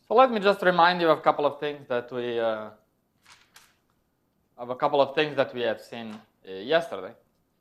So let me just remind you of a couple of things that we have seen yesterday.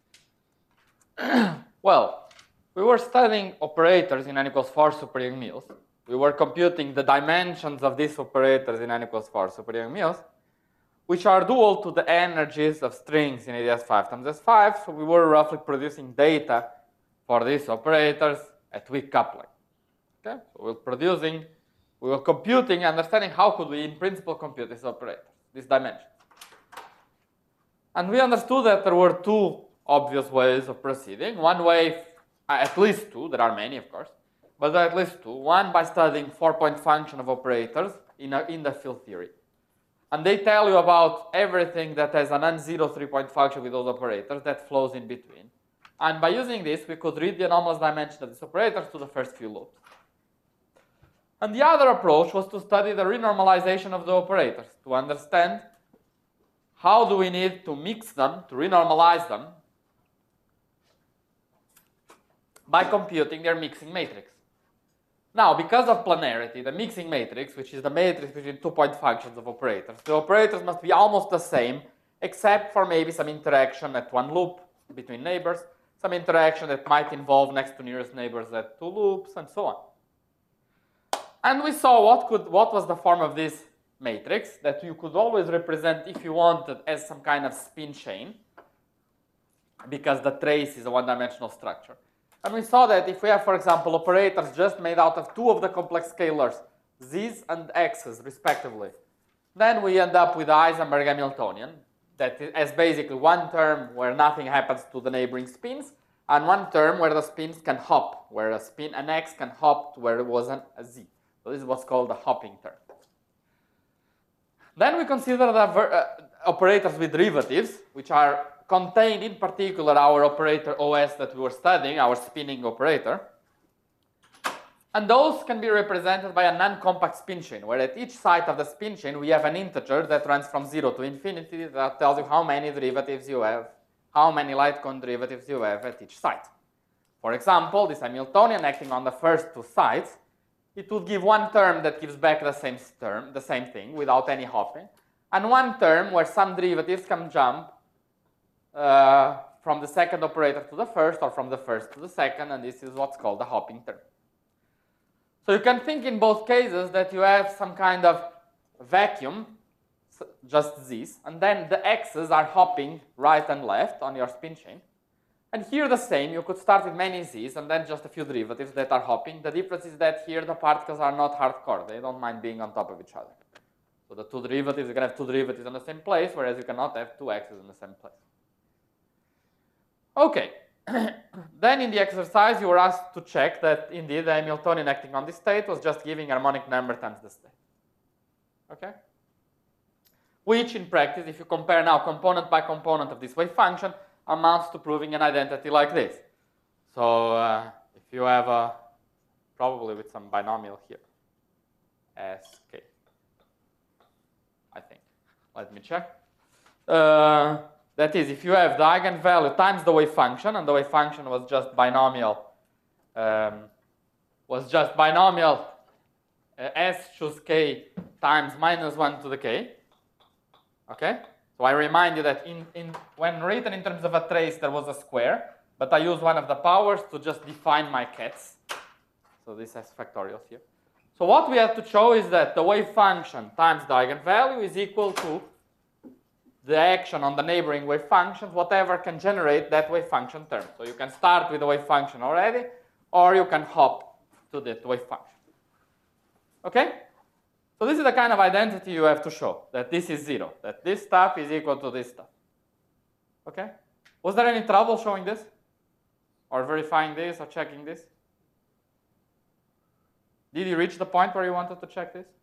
Well, we were studying operators in n equals 4 super Young Mills. We were computing the dimensions of these operators in n equals 4 super Young Mills, which are dual to the energies of strings in AdS5 times S5. So we were roughly producing data for these operators at weak coupling. Okay, so we were computing, understanding how could we in principle compute these operators, these dimensions. And we understood that there were two obvious ways of proceeding. One way, at least two, there are many of course, but at least two. One by studying 4-point function of operators in the field theory. And they tell you about everything that has a non-zero 3-point function with those operators that flows in between. And by using this, we could read the anomalous dimension of these operators to the first few loops. And the other approach was to study the renormalization of the operators, to understand how do we need to mix them, to renormalize them, by computing their mixing matrix. Now, because of planarity, the mixing matrix, which is the matrix between 2-point functions of operators, the operators must be almost the same, except for maybe some interaction at one loop between neighbors, some interaction that might involve next to nearest neighbors at 2 loops, and so on. And we saw what was the form of this matrix that you could always represent, if you wanted, as some kind of spin chain, because the trace is a one-dimensional structure. And we saw that if we have, for example, operators just made out of two of the complex scalars, z's and x's respectively, then we end up with the Heisenberg Hamiltonian that has basically one term where nothing happens to the neighboring spins, and one term where the spins can hop, where an x can hop to where it was a z. So this is what's called the hopping term. Then we consider the operators with derivatives, which are contained in particular our operator OS that we were studying, our spinning operator. And those can be represented by a non-compact spin chain, where at each side of the spin chain we have an integer that runs from 0 to infinity that tells you how many derivatives you have, how many light cone derivatives you have at each side. For example, this Hamiltonian acting on the first two sides, it would give one term that gives back the same thing without any hopping, and one term where some derivatives can jump from the second operator to the first, or from the first to the second, and this is what's called the hopping term. So you can think in both cases that you have some kind of vacuum, just z's, and then the x's are hopping right and left on your spin chain. And here the same, you could start with many z's and then just a few derivatives that are hopping. The difference is that here the particles are not hardcore, they don't mind being on top of each other. So the two derivatives, you can have two derivatives in the same place, whereas you cannot have two x's in the same place. Okay, then in the exercise you were asked to check that indeed the Hamiltonian acting on this state was just giving harmonic number times the state. Okay? Which in practice, if you compare now component by component of this wave function, amounts to proving an identity like this. So if you have probably with some binomial here, sk, I think. Let me check. That is, if you have the eigenvalue times the wave function, and the wave function was just binomial, s choose k times -1 to the k. Okay? So I remind you that when written in terms of a trace, there was a square, but I use one of the powers to just define my cats. So this has factorials here. So what we have to show is that the wave function times the eigenvalue is equal to the action on the neighboring wave functions, whatever can generate that wave function term. So you can start with the wave function already, or you can hop to the wave function. Okay? So this is the kind of identity you have to show, that this is 0, that this stuff is equal to this stuff. Okay? Was there any trouble showing this? Or verifying this, or checking this? Did you reach the point where you wanted to check this?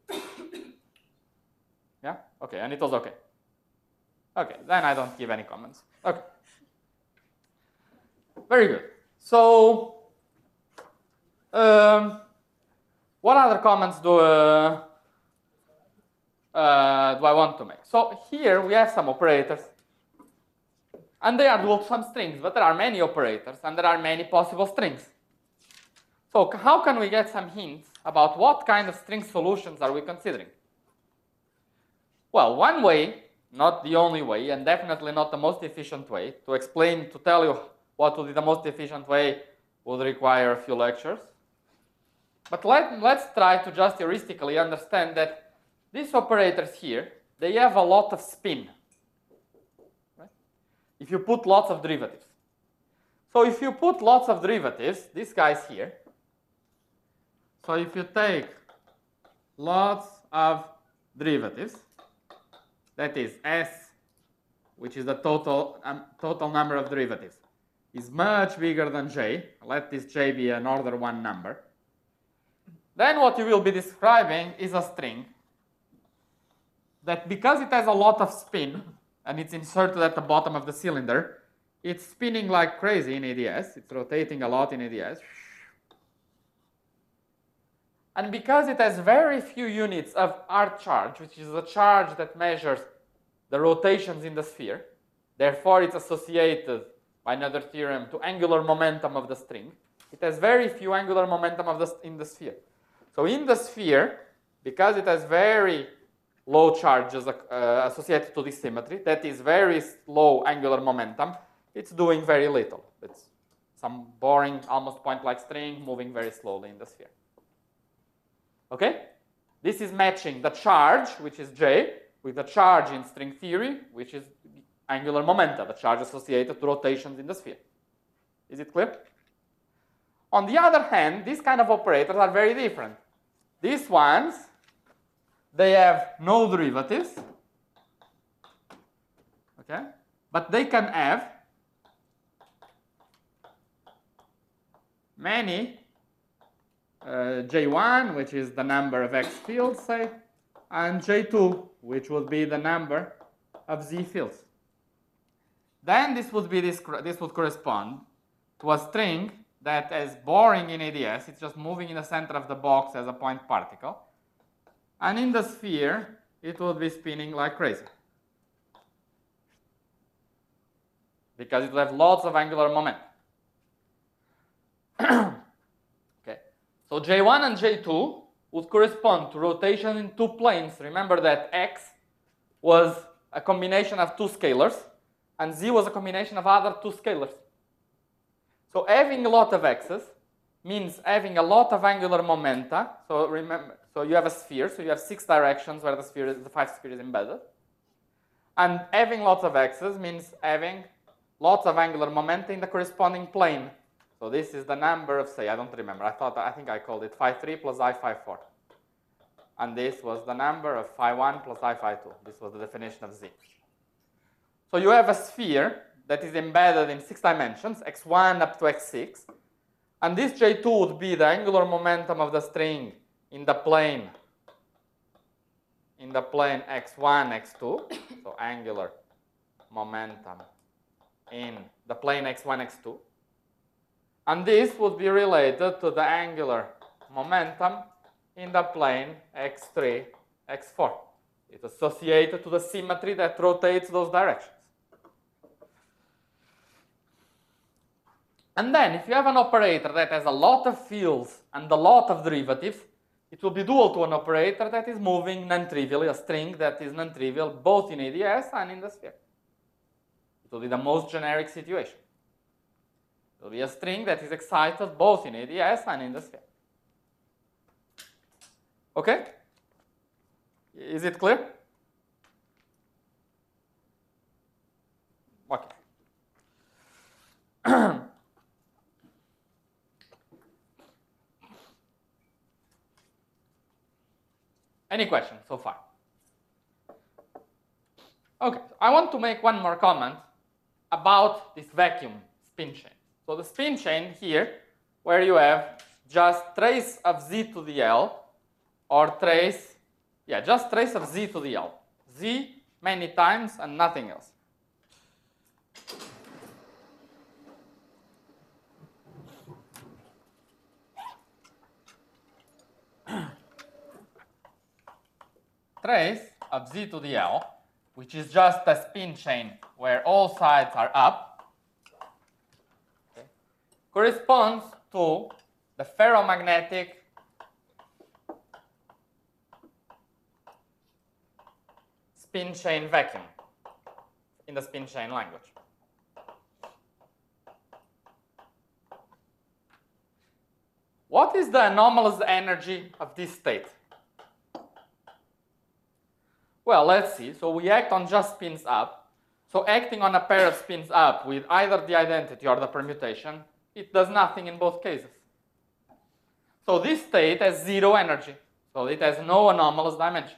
Yeah? Okay, and it was okay. Okay, then I don't give any comments. Okay. Very good. So, what other comments do I want to make? So here we have some operators, and they are dual to some strings, but there are many operators, and there are many possible strings. So how can we get some hints about what kind of string solutions are we considering? Well, one way, not the only way, and definitely not the most efficient way, to tell you what would be the most efficient way would require a few lectures. But let's try to just heuristically understand that these operators here, they have a lot of spin. Right? If you put lots of derivatives. So if you put lots of derivatives, these guys here, so if you take lots of derivatives, that is S, which is the total number of derivatives, is much bigger than J. Let this J be an order 1 number. Then what you will be describing is a string that, because it has a lot of spin and it's inserted at the bottom of the cylinder, it's spinning like crazy in ADS. It's rotating a lot in ADS. And because it has very few units of R charge, which is the charge that measures the rotations in the sphere, therefore it's associated by another theorem to angular momentum of the string. It has very few angular momentum in the sphere. So in the sphere, because it has very low charges associated to this symmetry, that is very low angular momentum, it's doing very little. It's some boring, almost point-like string moving very slowly in the sphere. Okay? This is matching the charge, which is J, with the charge in string theory, which is angular momentum, the charge associated to rotations in the sphere. Is it clear? On the other hand, these kind of operators are very different. These ones, they have no derivatives, okay? But they can have many J1, which is the number of X fields, say, and J2, which would be the number of Z fields. Then this would correspond to a string that is boring in ADS. It's just moving in the center of the box as a point particle. And in the sphere, it would be spinning like crazy, because it will have lots of angular momentum. Okay. So J1 and J2 would correspond to rotation in two planes. Remember that X was a combination of two scalars, and Z was a combination of other two scalars. So having a lot of X's means having a lot of angular momenta. So remember, so you have a sphere, so you have 6 directions where the 5 sphere is embedded. And having lots of X's means having lots of angular momenta in the corresponding plane. So this is the number of, say, I don't remember, I think I called it phi3 plus I phi4. And this was the number of phi1 plus I phi2. This was the definition of Z. So you have a sphere that is embedded in 6 dimensions, x1 up to x6. And this J2 would be the angular momentum of the string in the plane x1, x2. So angular momentum in the plane x1, x2. And this would be related to the angular momentum in the plane x3, x4. It's associated to the symmetry that rotates those directions. And then, if you have an operator that has a lot of fields and a lot of derivatives, it will be dual to an operator that is moving non-trivially, a string that is non-trivial both in ADS and in the sphere. It will be the most generic situation. It will be a string that is excited both in ADS and in the sphere. Okay? Is it clear? Okay. Any questions so far? Okay, I want to make one more comment about this vacuum spin chain. So the spin chain here, where you have just trace of Z to the L, or trace, just trace of Z to the L. Z many times and nothing else. Trace of Z to the L, which is just a spin chain where all sides are up, okay, corresponds to the ferromagnetic spin chain vacuum in the spin chain language. What is the anomalous energy of this state? Well, let's see. So we act on just spins up. So acting on a pair of spins up with either the identity or the permutation, it does nothing in both cases. So this state has zero energy. So it has no anomalous dimension.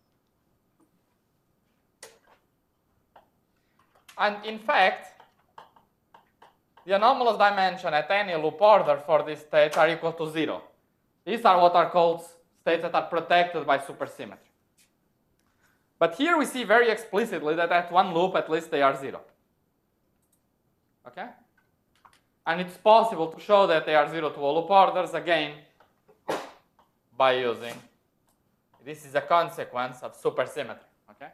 And in fact, the anomalous dimension at any loop order for these states are equal to 0. These are what are called states that are protected by supersymmetry. But here we see very explicitly that at one loop at least they are 0. Okay? And it's possible to show that they are 0 to all loop orders again by using, this is a consequence of supersymmetry. Okay?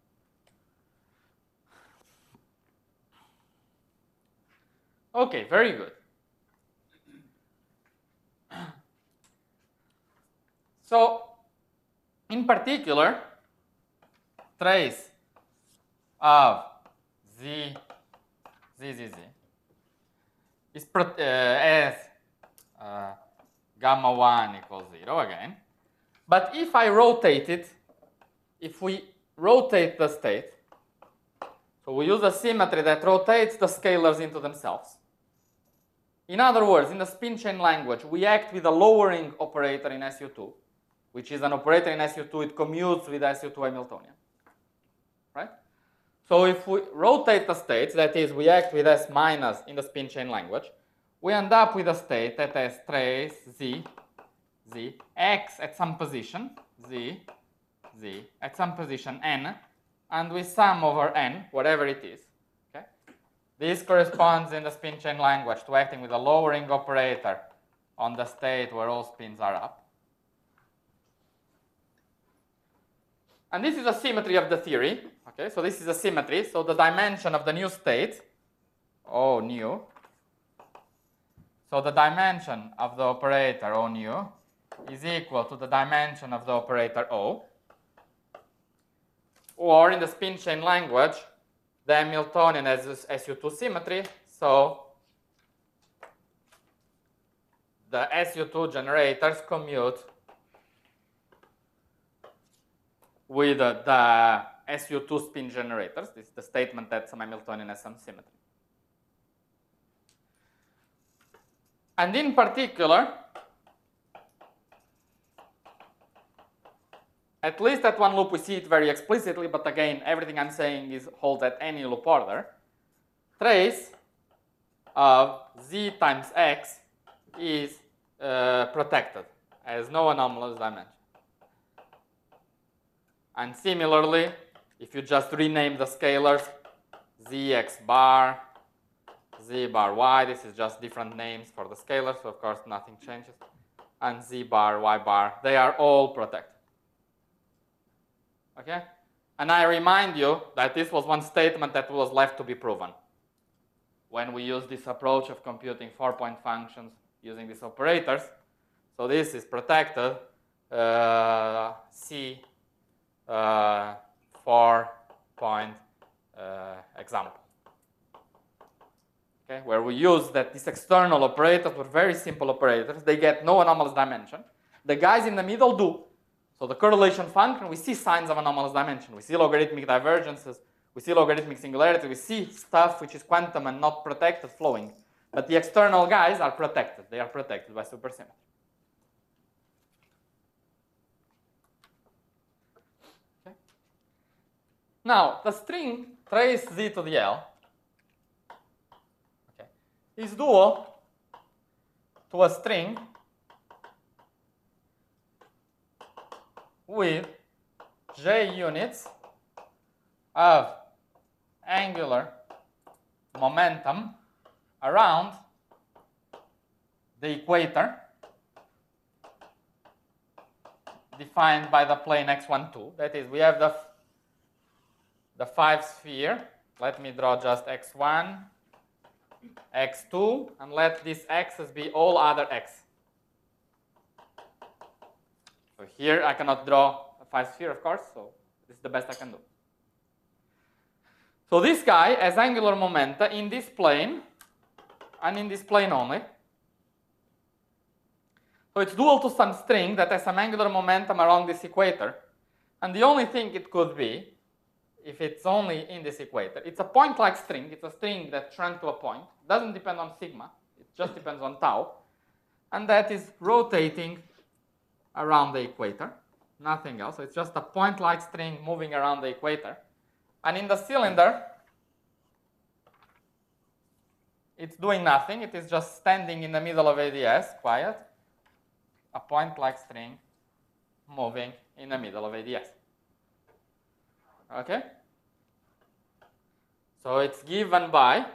Okay, very good. So, in particular, trace of z is as gamma 1 equals 0 again. But if I rotate it, if we rotate the state, so we use a symmetry that rotates the scalars into themselves. In other words, in the spin chain language, we act with a lowering operator in SU2, which is an operator in SU2, it commutes with SU2 Hamiltonian. Right? So if we rotate the states, that is, we act with S minus in the spin chain language, we end up with a state that has trace z x at some position, z at some position n, and we sum over n, whatever it is. Okay? This corresponds in the spin chain language to acting with a lowering operator on the state where all spins are up. And this is a symmetry of the theory. Okay, so this is a symmetry. So the dimension of the new state, O nu. So the dimension of the operator O nu is equal to the dimension of the operator O. Or in the spin chain language, the Hamiltonian has SU2 symmetry. So the SU2 generators commute with the SU2 spin generators. This is the statement that some Hamiltonian has some symmetry. And in particular, at least at one loop we see it very explicitly, but again, everything I'm saying holds at any loop order. Trace of z times x is protected, has no anomalous dimension. And similarly, if you just rename the scalars, zx bar, z bar y, this is just different names for the scalars, so of course nothing changes, and z bar, y bar, they are all protected. Okay? And I remind you that this was one statement that was left to be proven when we used this approach of computing 4-point functions using these operators. So this is protected, C 4-point example. Okay, where we use that these external operators were very simple operators. They get no anomalous dimension. The guys in the middle do. So the correlation function, we see signs of anomalous dimension. We see logarithmic divergences. We see logarithmic singularity. We see stuff which is quantum and not protected flowing. But the external guys are protected. They are protected by supersymmetry. Okay. Now, the string trace z to the L is dual to a string with j units of angular momentum around the equator defined by the plane x1, 2. That is, we have the 5 sphere. Let me draw just x1, x2, and let these x's be all other x. So here I cannot draw a 5 sphere, of course, so this is the best I can do. So this guy has angular momenta in this plane and in this plane only. So it's dual to some string that has some angular momentum along this equator. And the only thing it could be, if it's only in this equator, it's a point-like string. It's a string that shrunk to a point. It doesn't depend on sigma. It just depends on tau. And that is rotating around the equator. Nothing else. So it's just a point-like string moving around the equator. And in the cylinder, it's doing nothing. It is just standing in the middle of ADS, quiet. A point-like string moving in the middle of ADS. Okay? So it's given by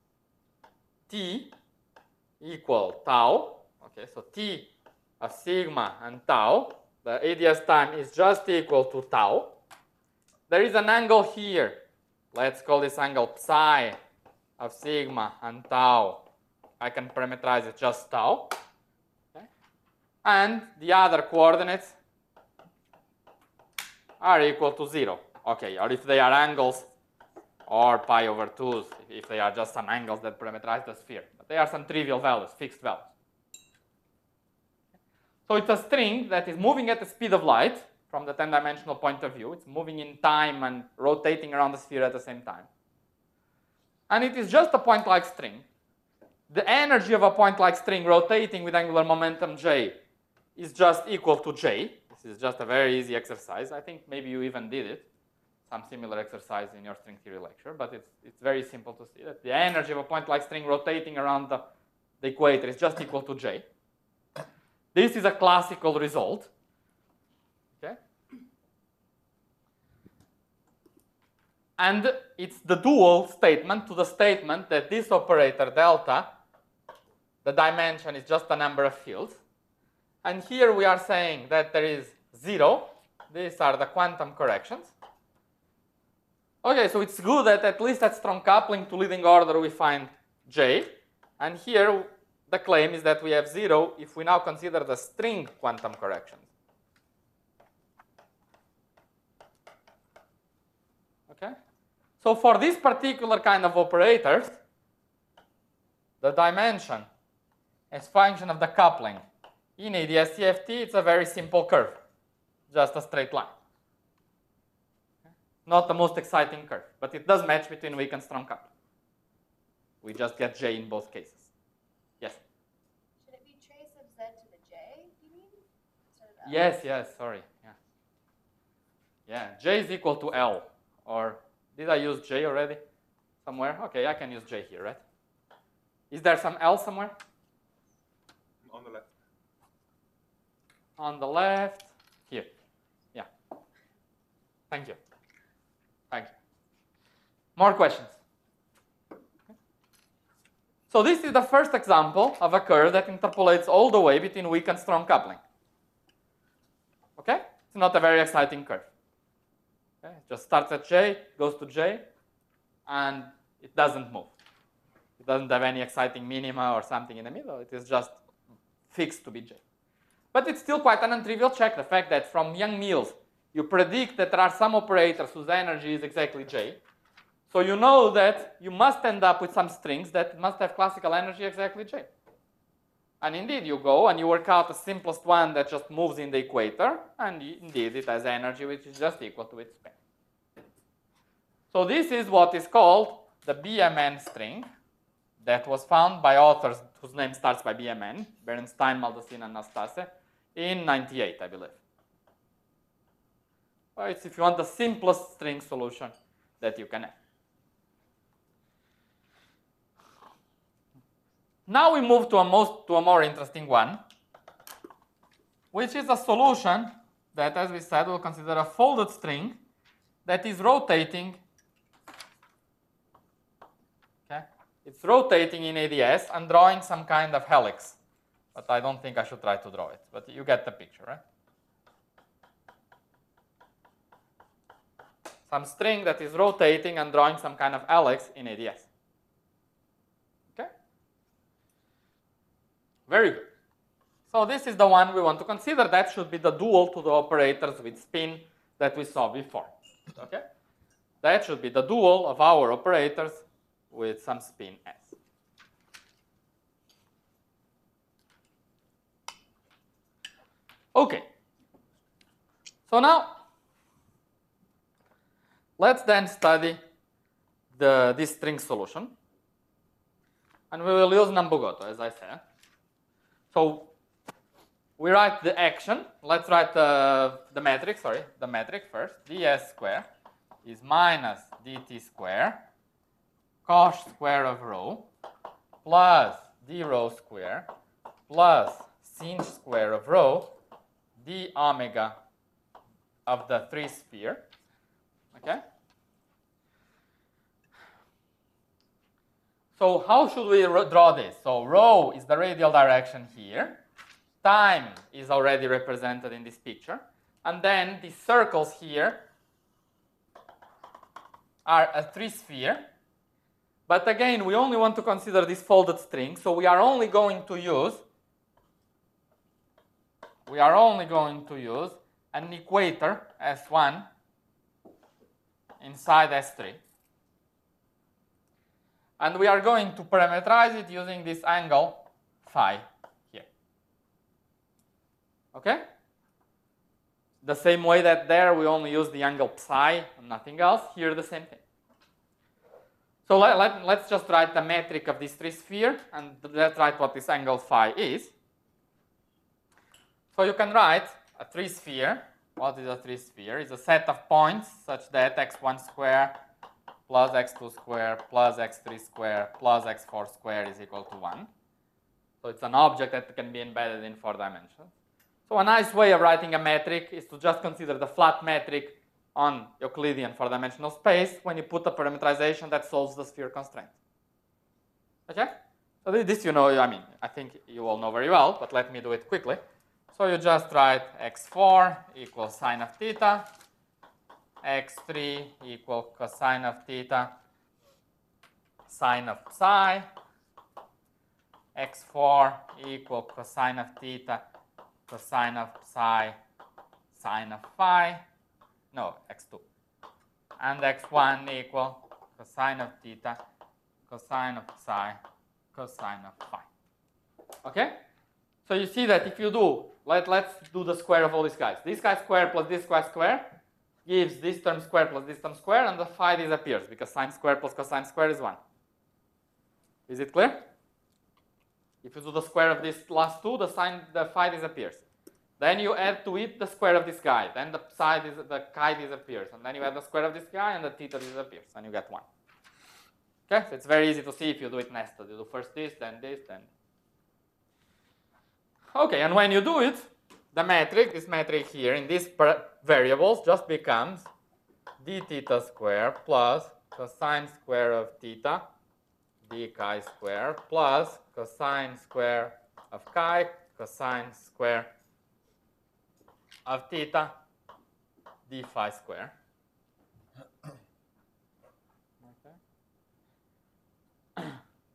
T equal tau. Okay, so T of sigma and tau. The ADS time is just equal to tau. There is an angle here. Let's call this angle psi of sigma and tau. I can parameterize it just tau. Okay. And the other coordinates are equal to 0. Okay, or if they are angles, or pi over 2s, if they are just some angles that parameterize the sphere. But they are some trivial values, fixed values. So it's a string that is moving at the speed of light from the 10-dimensional point of view. It's moving in time and rotating around the sphere at the same time. And it is just a point-like string. The energy of a point-like string rotating with angular momentum j is just equal to j. This is just a very easy exercise. I think maybe you even did it, some similar exercise in your string theory lecture, but it's very simple to see that the energy of a point-like string rotating around the equator is just equal to j. This is a classical result. Okay? And it's the dual statement to the statement that this operator delta, the dimension is just a number of fields. And here we are saying that there is 0. These are the quantum corrections. Okay, so it's good that at least at strong coupling to leading order we find j. And here the claim is that we have 0 if we now consider the string quantum corrections. Okay? So for this particular kind of operators, the dimension as function of the coupling in ADS-CFT, it's a very simple curve, just a straight line. Not the most exciting curve, but it does match between weak and strong coupling. We just get j in both cases. Yes? Should it be trace of z to the j, do you mean? Yes, sorry. Yeah, j is equal to L. Or did I use j already somewhere? Okay, I can use j here, right? Is there some L somewhere? On the left. On the left, here. Yeah. Thank you. Thank you. More questions? So this is the first example of a curve that interpolates all the way between weak and strong coupling. Okay? It's not a very exciting curve. Okay? It just starts at j, goes to j, and it doesn't move. It doesn't have any exciting minima or something in the middle. It is just fixed to be j. But it's still quite an untrivial check, the fact that from Yang-Mills, you predict that there are some operators whose energy is exactly j. So you know that you must end up with some strings that must have classical energy exactly j. And indeed, you go and you work out the simplest one that just moves in the equator, and indeed it has energy which is just equal to its spin. So this is what is called the BMN string that was found by authors whose name starts by BMN, Bernstein, Maldacena, and Nastase, in 98, I believe. Well, it's, if you want, the simplest string solution that you can have. Now we move to a more interesting one, which is a solution that, as we said, we'll consider a folded string that is rotating. Okay? It's rotating in ADS and drawing some kind of helix. But I don't think I should try to draw it. But you get the picture, right? Some string that is rotating and drawing some kind of helix in ADS. Okay? Very good. So this is the one we want to consider. That should be the dual to the operators with spin that we saw before. Okay? That should be the dual of our operators with some spin s. Okay. So now, let's then study this string solution. And we will use Nambugoto, as I said. So we write the action. Let's write the metric, the metric first. ds square is minus dt square cos square of rho plus d rho square plus sinh square of rho d omega of the 3 sphere. Okay? So how should we draw this? So rho is the radial direction here. Time is already represented in this picture. And then these circles here are a 3 sphere. But again, we only want to consider this folded string. So we are only going to use an equator S1 inside S3. And we are going to parameterize it using this angle phi here. Okay? The same way that there we only use the angle psi and nothing else. Here the same thing. So let's just write the metric of this 3 sphere and let's write what this angle phi is. So you can write a 3 sphere. What is a 3 sphere? It's a set of points such that x1 square plus x2 square plus x3 square plus x4 square is equal to 1. So it's an object that can be embedded in 4 dimensions. So a nice way of writing a metric is to just consider the flat metric on Euclidean 4-dimensional space when you put a parameterization that solves the sphere constraint. Okay? So this you know, I mean, I think you all know very well, but let me do it quickly. So you just write x4 equals sine of theta, x3 equal cosine of theta, sine of psi, x4 equal cosine of theta, cosine of psi, sine of phi, no, x2. And x1 equal cosine of theta, cosine of psi, cosine of phi. Okay? So you see that if you do, let's do the square of all these guys. This guy square plus this guy square gives this term square plus this term square, and the phi disappears because sine square plus cosine square is 1. Is it clear? If you do the square of these last two, the phi disappears. Then you add to it the square of this guy. Then the chi disappears. And then you add the square of this guy and the theta disappears. And you get 1. Okay? So it's very easy to see if you do it nested. You do first this, then this, then. Okay, and when you do it, the metric, this metric here in these variables just becomes d theta square plus cosine square of theta d chi square plus cosine square of chi cosine square of theta d phi square. Okay.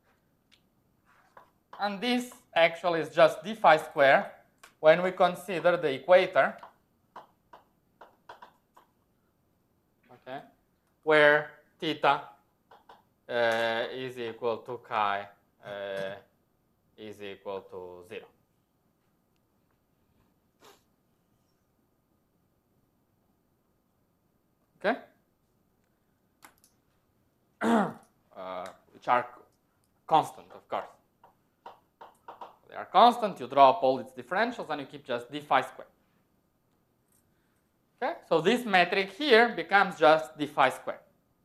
And this actually is just d phi square when we consider the equator, okay, where theta is equal to chi is equal to 0. Okay? Which are constant, of course. They are constant, you draw up all its differentials, and you keep just d phi squared. Okay? So this metric here becomes just d phi squared.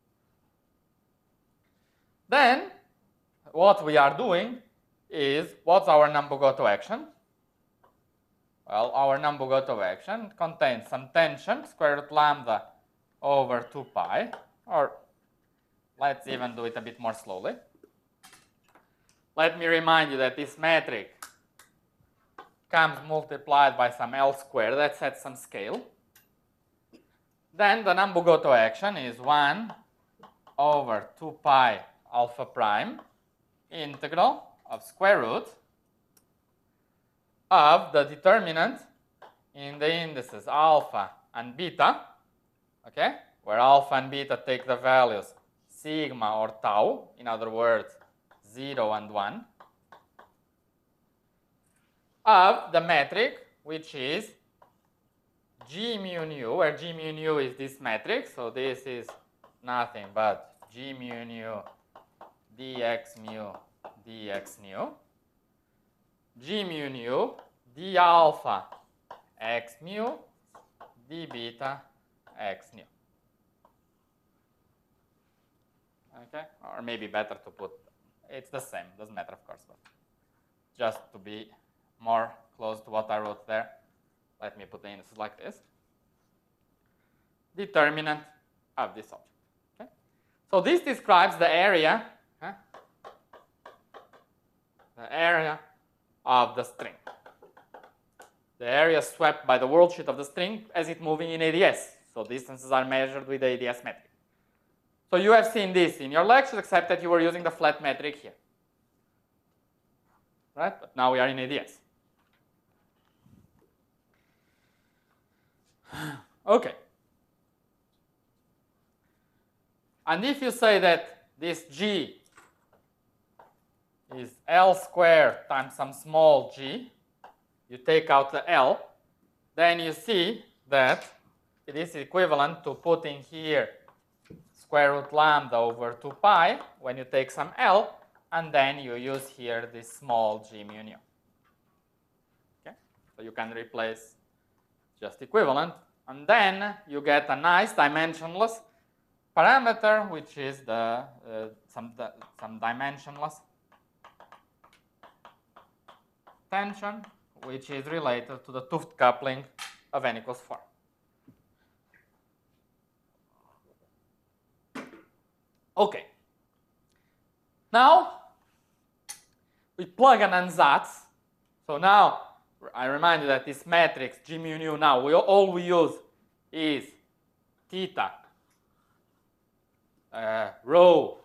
Then, what we are doing is, what's our Nambu-Goto action? Well, our Nambu-Goto action contains some tension, square root lambda over 2 pi, or let's even do it a bit more slowly. Let me remind you that this metric comes multiplied by some L squared that sets some scale. Then the Nambu-Goto action is 1 over 2 pi alpha prime integral of square root of the determinant in the indices alpha and beta, okay, where alpha and beta take the values sigma or tau, in other words, 0 and 1, of the metric which is G mu nu, where G mu nu is this metric, so this is nothing but G mu nu dx mu dx nu, G mu nu d alpha x mu d beta x nu. Okay, or maybe better to put, it's the same, doesn't matter of course, but just to be more close to what I wrote there, let me put the indices like this. Determinant of this object. Okay? So this describes the area, the area of the string. The area swept by the worldsheet of the string as it's moving in ADS. So distances are measured with the ADS metric. So you have seen this in your lectures, except that you were using the flat metric here. Right? But now we are in ADS. Okay. And if you say that this G is L squared times some small g, you take out the L, then you see that it is equivalent to putting here square root lambda over 2 pi when you take some L, and then you use here this small g mu nu. Okay? So you can replace just equivalent, and then you get a nice dimensionless parameter, which is the some dimensionless tension, which is related to the 't Hooft coupling of n equals 4. Okay. Now we plug an ansatz. So now I remind you that this matrix G mu nu, now all we use is theta, rho,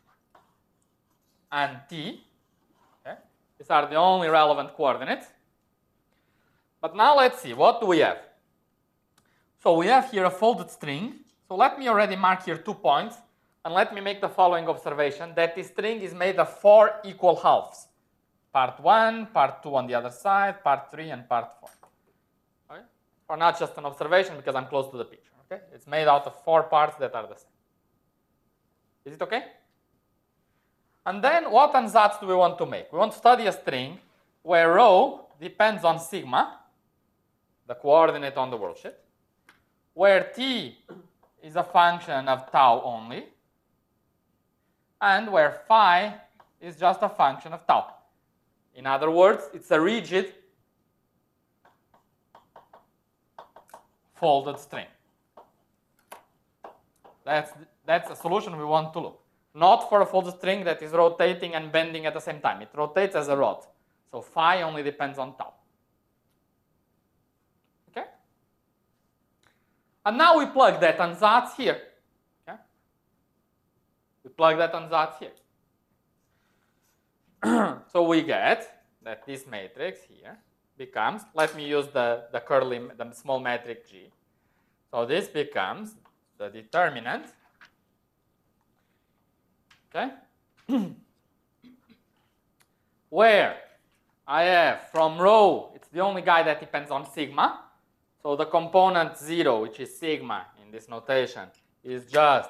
and t. Okay? These are the only relevant coordinates. But now let's see, what do we have? So we have here a folded string. So let me already mark here 2 points, and let me make the following observation, that this string is made of 4 equal halves. Part 1, part 2 on the other side, part 3, and part 4. Okay? Or not just an observation, because I'm close to the picture. Okay? It's made out of 4 parts that are the same. Is it okay? And then what ansatz do we want to make? We want to study a string where rho depends on sigma, the coordinate on the worldsheet, where t is a function of tau only, and where phi is just a function of tau. In other words, it's a rigid folded string. That's a solution we want to look. Not for a folded string that is rotating and bending at the same time. It rotates as a rod. So phi only depends on tau. Okay? And now we plug that ansatz here. Okay? We plug that ansatz here. So we get that this matrix here becomes, let me use the small metric G. So this becomes the determinant, okay, where I have from rho, it's the only guy that depends on sigma. So the component 0, which is sigma in this notation, is just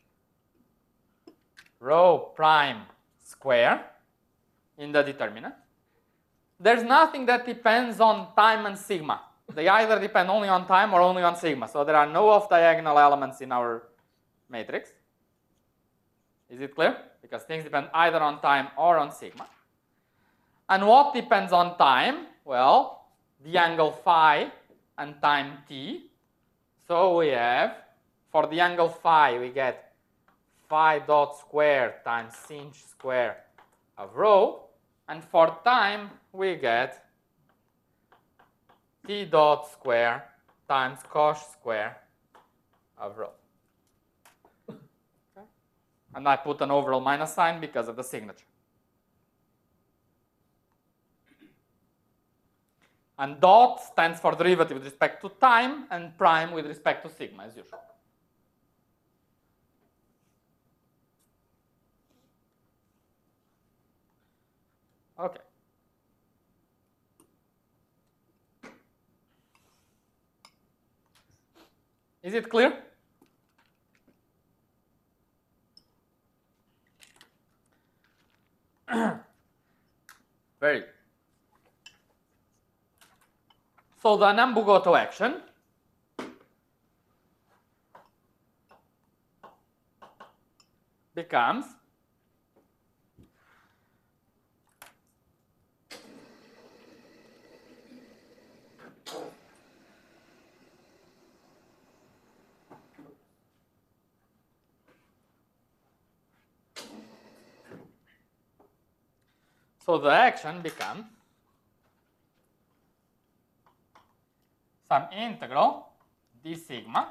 rho prime square in the determinant. There's nothing that depends on time and sigma. They either depend only on time or only on sigma. So there are no off-diagonal elements in our matrix. Is it clear? Because things depend either on time or on sigma. And what depends on time? Well, the angle phi and time t. So we have, for the angle phi, we get phi dot square times sinh square of rho. And for time, we get t dot square times cos square of rho. Okay. And I put an overall minus sign because of the signature. And dot stands for derivative with respect to time, and prime with respect to sigma, as usual. Okay. Is it clear? Very good. So the Nambu-Goto action becomes some integral d sigma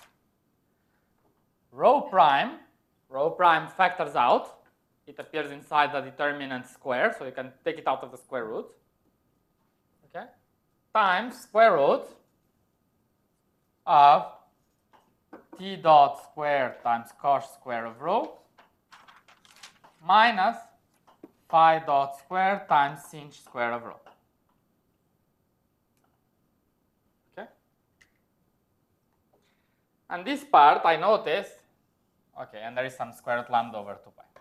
rho prime factors out. It appears inside the determinant square, so you can take it out of the square root. Okay, times square root of t dot squared times cos square of rho minus phi dot squared times sinh square of rho. Okay, and this part I notice, okay, and there is some square root lambda over 2 pi.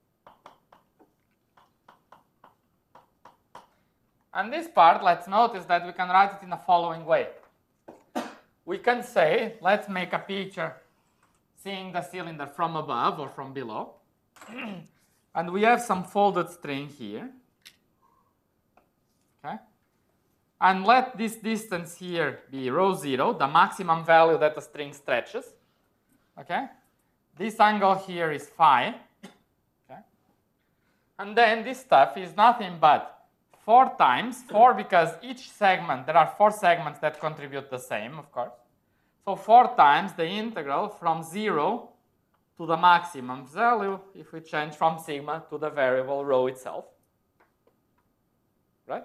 And this part, let's notice that we can write it in the following way. We can say, let's make a picture seeing the cylinder from above or from below. And we have some folded string here. Okay? And let this distance here be rho 0, the maximum value that the string stretches. Okay? This angle here is phi. Okay? And then this stuff is nothing but 4 times, 4 because each segment, there are 4 segments that contribute the same, of course. So 4 times the integral from 0 to the maximum value if we change from sigma to the variable rho itself. Right?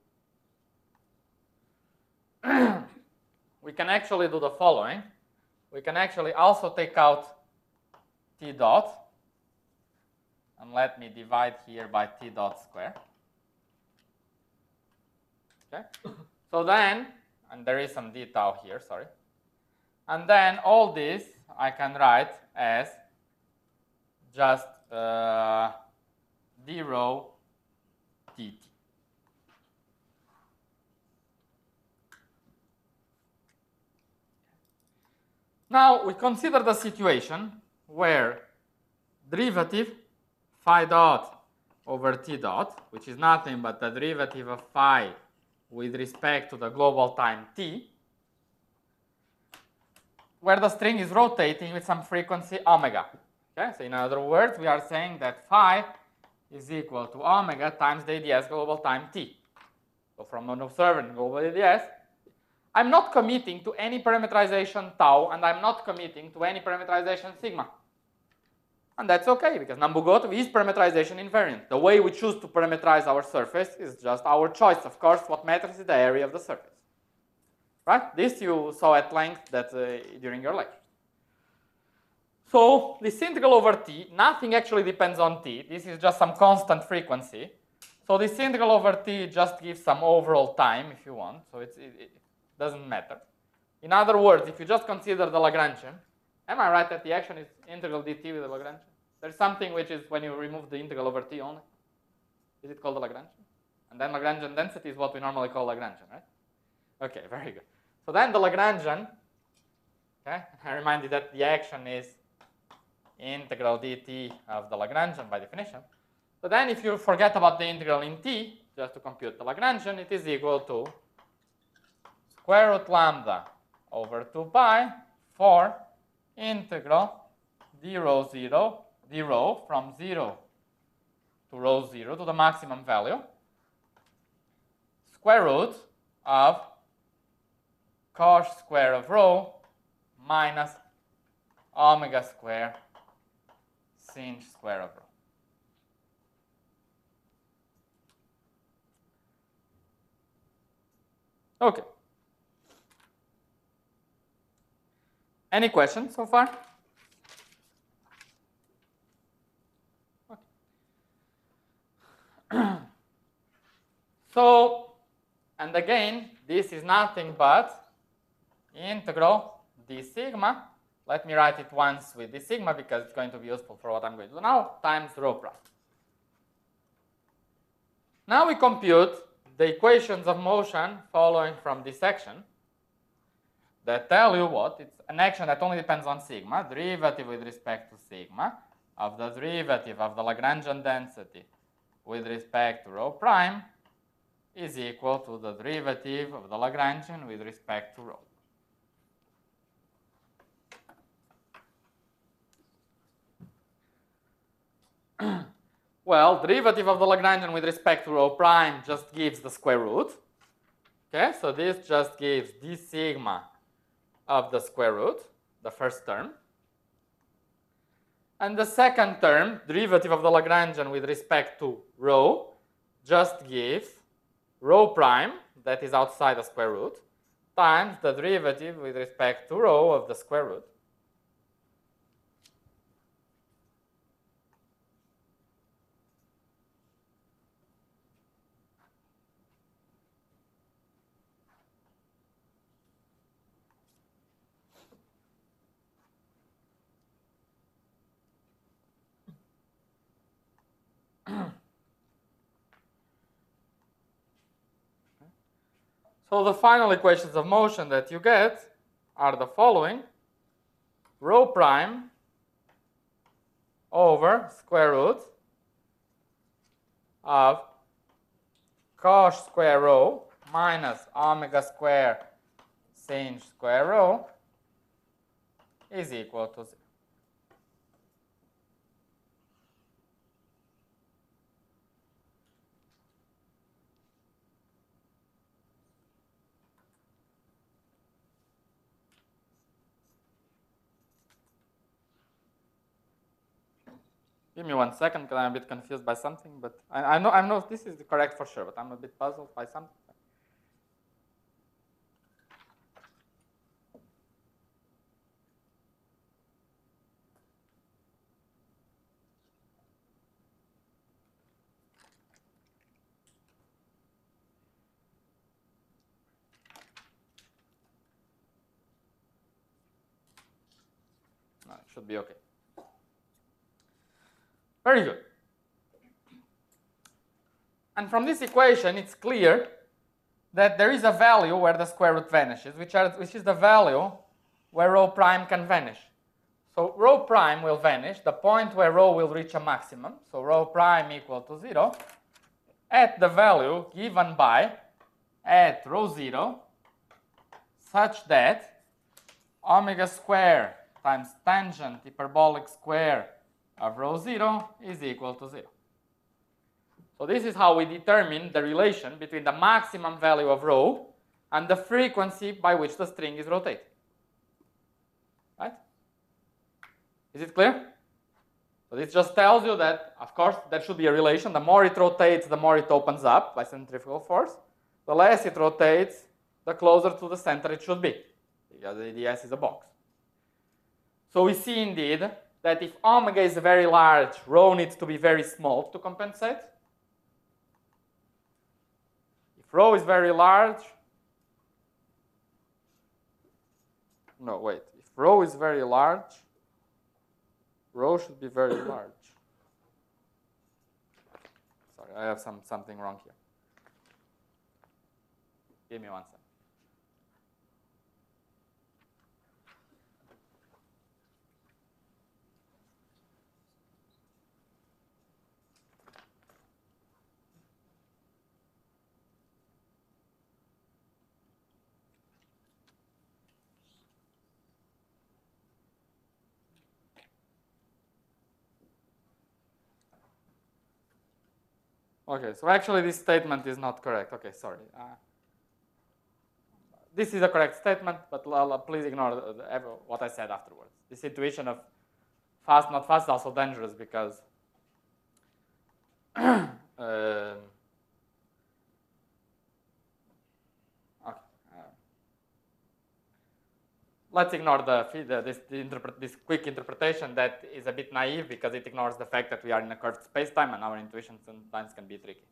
We can actually do the following. We can actually also take out t dot. And let me divide here by t dot square. Okay? So then, and there is some d tau here, sorry. And then all this I can write as just d rho dt. Now we consider the situation where derivative phi dot over t dot, which is nothing but the derivative of phi with respect to the global time t, where the string is rotating with some frequency omega. Okay? So in other words, we are saying that phi is equal to omega times the ADS global time t. So from an observer in global ADS, I'm not committing to any parameterization tau, and I'm not committing to any parameterization sigma. And that's okay, because Nambu-Goto is parameterization invariant. The way we choose to parameterize our surface is just our choice. Of course, what matters is the area of the surface. Right? This you saw at length that, during your lecture. So this integral over t, nothing actually depends on t. This is just some constant frequency. So this integral over t just gives some overall time if you want. So it doesn't matter. In other words, if you just consider the Lagrangian, am I right that the action is integral dt with the Lagrangian? There's something which is when you remove the integral over t only. Is it called the Lagrangian? And then Lagrangian density is what we normally call Lagrangian, right? Okay, very good. So then the Lagrangian, okay, I remind you that the action is integral dt of the Lagrangian by definition. So then if you forget about the integral in t, just to compute the Lagrangian, it is equal to square root lambda over 2 pi for integral d rho 0, d rho from 0 to rho 0 to the maximum value, square root of cos square of rho minus omega square sinh square of rho. Okay. Any questions so far? Okay. So, and again, this is nothing but integral d sigma. Let me write it once with d sigma because it's going to be useful for what I'm going to do now, times rho prime. Now we compute the equations of motion following from this section that tell you what? It's an action that only depends on sigma, derivative with respect to sigma of the derivative of the Lagrangian density with respect to rho prime is equal to the derivative of the Lagrangian with respect to rho. Well, derivative of the Lagrangian with respect to rho prime just gives the square root. Okay, so this just gives d sigma of the square root, the first term. And the second term, derivative of the Lagrangian with respect to rho, just gives rho prime, that is outside the square root, times the derivative with respect to rho of the square root. So the final equations of motion that you get are the following. Rho prime over square root of cos square rho minus omega square sinh square rho is equal to 0. Give me 1 second because I'm a bit confused by something, but I know this is correct for sure, but I'm a bit puzzled by something. No, it should be okay. Very good. And from this equation, it's clear that there is a value where the square root vanishes, which is the value where rho prime can vanish. So rho prime will vanish, the point where rho will reach a maximum, so rho prime equal to 0, at the value given by at rho 0, such that omega square times tangent hyperbolic square of rho 0 is equal to 0. So this is how we determine the relation between the maximum value of rho and the frequency by which the string is rotated. Right? Is it clear? So this just tells you that, of course, there should be a relation. The more it rotates, the more it opens up by centrifugal force. The less it rotates, the closer to the center it should be, because the S is a box. So we see indeed that if omega is very large, rho needs to be very small to compensate. If rho is very large, no, wait. If rho is very large, rho should be very large. Sorry, I have something wrong here. Give me 1 second. Okay, so actually this statement is not correct. Okay, sorry. This is a correct statement, but please ignore what I said afterwards. This intuition of fast, not fast is also dangerous because okay. let's ignore this quick interpretation that is a bit naive because it ignores the fact that we are in a curved spacetime and our intuition sometimes can be tricky.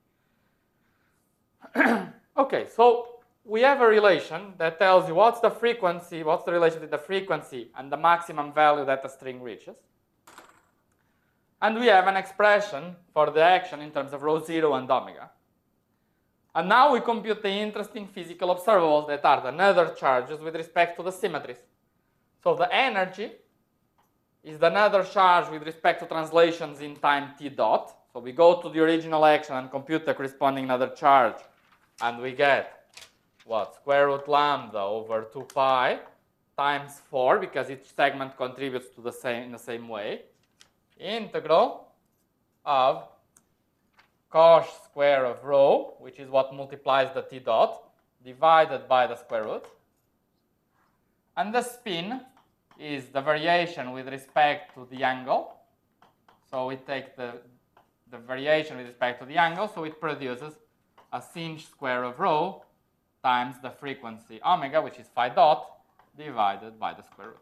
Okay, so we have a relation that tells you what's the frequency, what's the relation between the frequency and the maximum value that the string reaches. And we have an expression for the action in terms of rho 0 and omega. And now we compute the interesting physical observables that are the Noether charges with respect to the symmetries. So the energy is the Noether charge with respect to translations in time t dot. So we go to the original action and compute the corresponding Noether charge, and we get what? Square root lambda over 2 pi times 4, because each segment contributes to the same in the same way. Integral of cos square of rho, which is what multiplies the t dot, divided by the square root. And the spin is the variation with respect to the angle. So we take the variation with respect to the angle, so it produces a sinh square of rho times the frequency omega, which is phi dot, divided by the square root.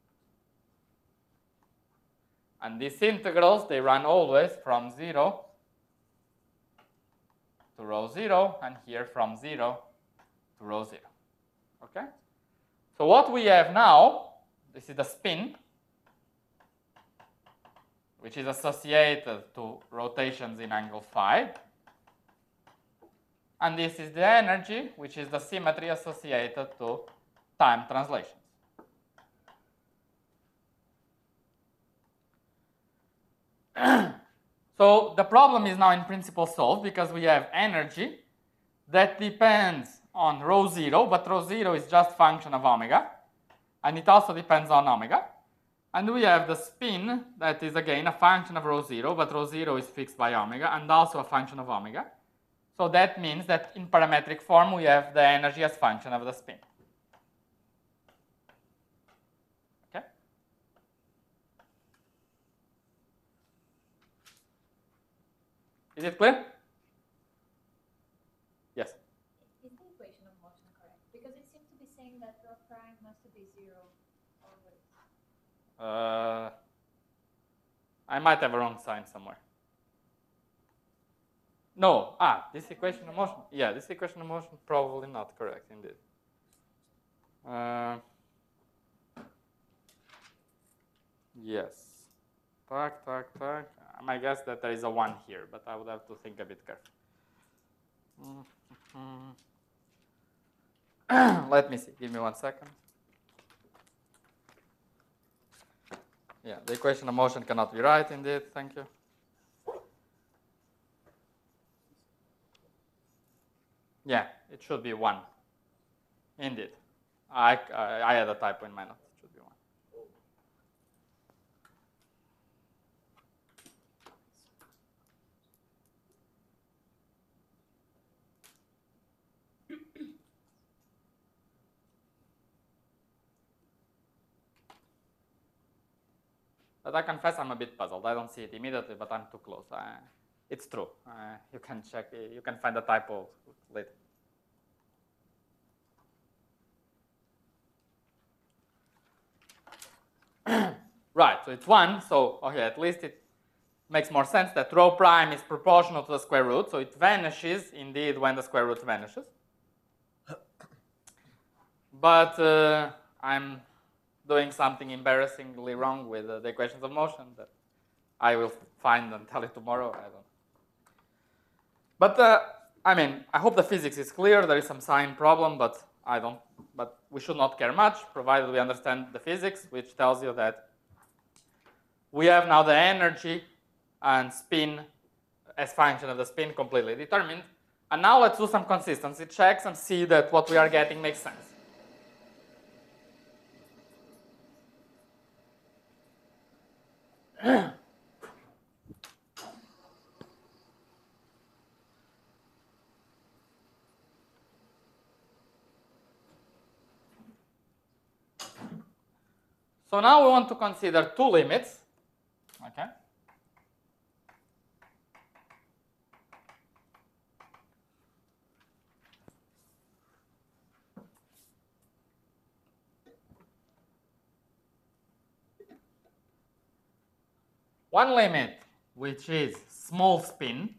And these integrals, they run always from 0 to rho 0, and here from 0 to rho 0. Okay? So what we have now, this is the spin, which is associated to rotations in angle phi. And this is the energy, which is the symmetry associated to time translations. So the problem is now in principle solved because we have energy that depends on rho 0, but rho 0 is just function of omega, and it also depends on omega. And we have the spin that is again a function of rho 0, but rho 0 is fixed by omega and also a function of omega. So that means that in parametric form we have the energy as function of the spin. Okay? Is it clear? Yes. Is the equation of motion correct? Because it seems to be saying that rho prime must be 0 always. I might have a wrong sign somewhere. No, this equation of motion. Yeah, this equation of motion probably not correct indeed. Yes. Tak. I guess that there is a 1 here, but I would have to think a bit carefully. Let me see. Give me 1 second. Yeah, the equation of motion cannot be right indeed. Thank you. Yeah, it should be 1. Indeed. I had a typo in my notes. It should be 1. But I confess I'm a bit puzzled. I don't see it immediately, but I'm too close. It's true. You can check. You can find the typo later. Right, so it's 1. So okay, at least it makes more sense that rho prime is proportional to the square root. So it vanishes indeed when the square root vanishes. But I'm doing something embarrassingly wrong with the equations of motion that I will find and tell you tomorrow. I don't. But I mean, I hope the physics is clear. There is some sign problem, but I don't. But we should not care much, provided we understand the physics, which tells you that we have now the energy and spin as function of the spin completely determined. And now let's do some consistency checks and see that what we are getting makes sense. So now we want to consider 2 limits. Okay. one limit which is small spin,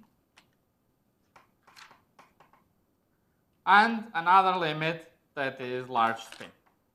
and another limit that is large spin.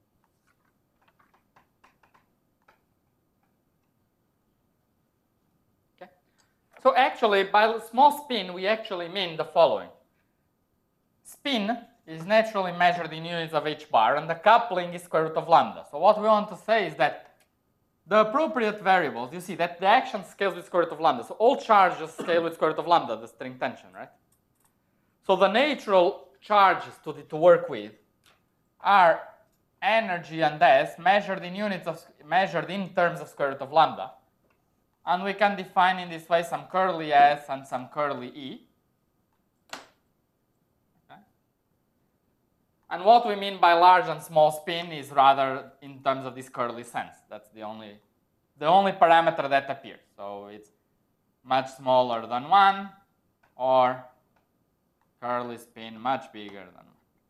Okay. So actually, by small spin, we actually mean the following. Spin is naturally measured in units of h bar, and the coupling is square root of lambda. So what we want to say is that the appropriate variables, you see that the action scales with square root of lambda. So all charges scale with square root of lambda, the string tension, right? So the natural charges to work with are energy and s measured in terms of square root of lambda. And we can define in this way some curly s and some curly e. Okay. And what we mean by large and small spin is rather in terms of this curly sense. That's the only parameter that appears. So it's much smaller than 1 or curly spin much bigger than 1.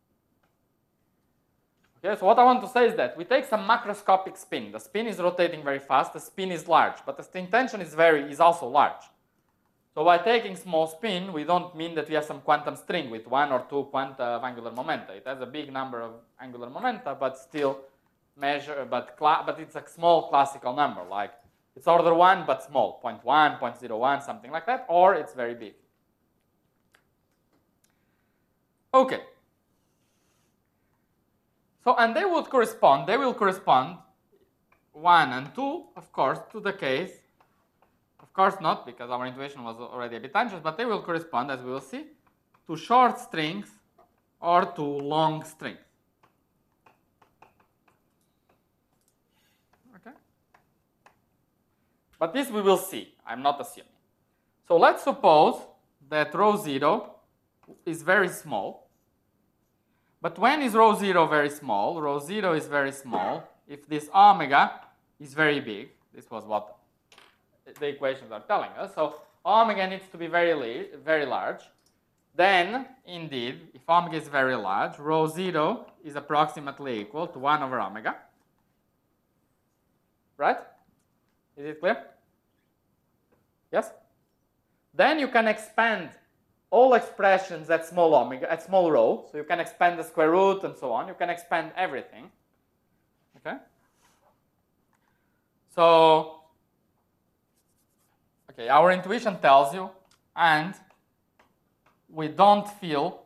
Okay, so what I want to say is that we take some macroscopic spin. The spin is rotating very fast, the spin is large, but the string tension is also large. So by taking small spin, we don't mean that we have some quantum string with 1 or 2 quanta of angular momenta. It has a big number of angular momenta, but still but it's a small classical number, like it's order 1 but small, 0.1, 0.01, something like that, or it's very big. Okay. So, and they will correspond 1 and 2, of course, to the case, of course not, because our intuition was already a bit anxious, but they will correspond, as we will see, to short strings or to long strings. Okay? But this we will see, I'm not assuming. So let's suppose that rho 0 is very small. But when is rho 0 very small? Rho 0 is very small if this omega is very big. This was what the equations are telling us. So omega needs to be very large. Then, indeed, if omega is very large, rho 0 is approximately equal to 1 over omega. Right? Is it clear? Yes? Then you can expand all expressions at small omega, at small rho, so you can expand the square root and so on. You can expand everything. Okay? So, okay, our intuition tells you, and we don't feel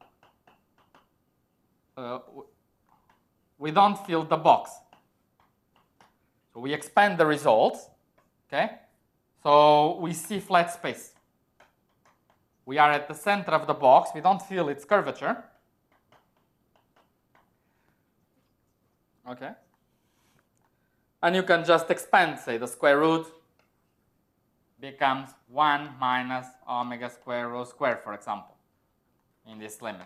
the box. So we expand the results. Okay? So we see flat space. We are at the center of the box. We don't feel its curvature. Okay. And you can just expand, say, the square root becomes 1 minus omega square rho square, for example, in this limit.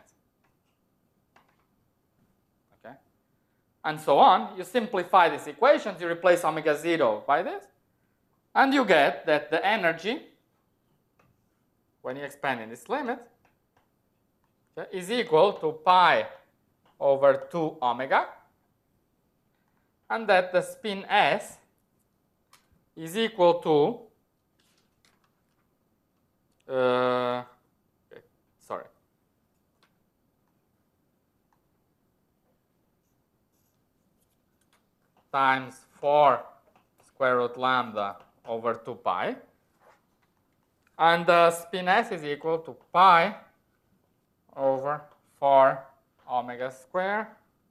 Okay. And so on. You simplify these equations. You replace omega 0 by this. And you get that the energy, when you expand in this limit, okay, is equal to pi over 2 omega, and that the spin s is equal to times 4 square root lambda over 2 pi. And the spin s is equal to pi over 4 omega square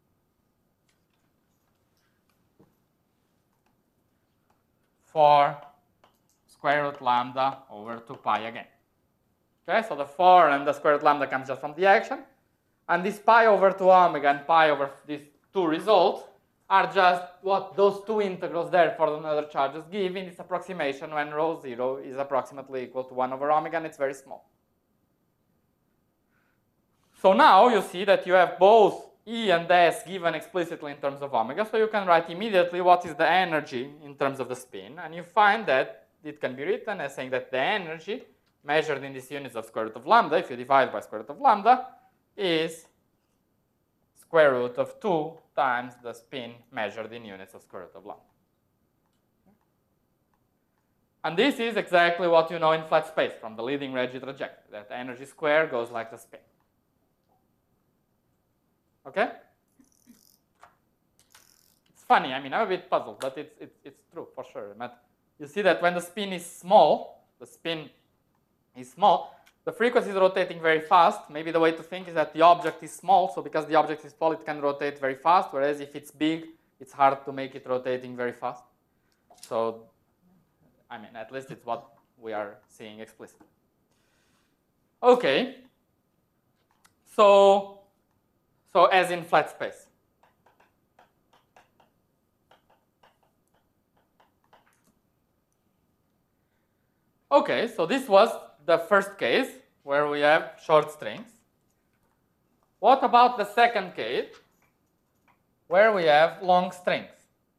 for square root lambda over 2 pi again. Okay, so the 4 and the square root lambda comes just from the action. And this pi over 2 omega and pi over these two results are just what those two integrals there for the other charges give in this approximation when rho 0 is approximately equal to 1 over omega and it's very small. So now you see that you have both E and S given explicitly in terms of omega, so you can write immediately what is the energy in terms of the spin, and you find that it can be written as saying that the energy measured in these units of square root of lambda, if you divide by square root of lambda, is square root of 2 times the spin measured in units of square root of lambda. And this is exactly what you know in flat space from the leading Regge trajectory, that energy square goes like the spin. Okay? It's funny, I mean, I'm a bit puzzled, but it's true for sure. But you see that when the spin is small, the frequency is rotating very fast. Maybe the way to think is that the object is small, so because the object is small, it can rotate very fast, whereas if it's big, it's hard to make it rotating very fast. So, I mean, at least it's what we are seeing explicitly. Okay. So as in flat space. Okay, so this was the first case where we have short strings. What about the second case where we have long strings?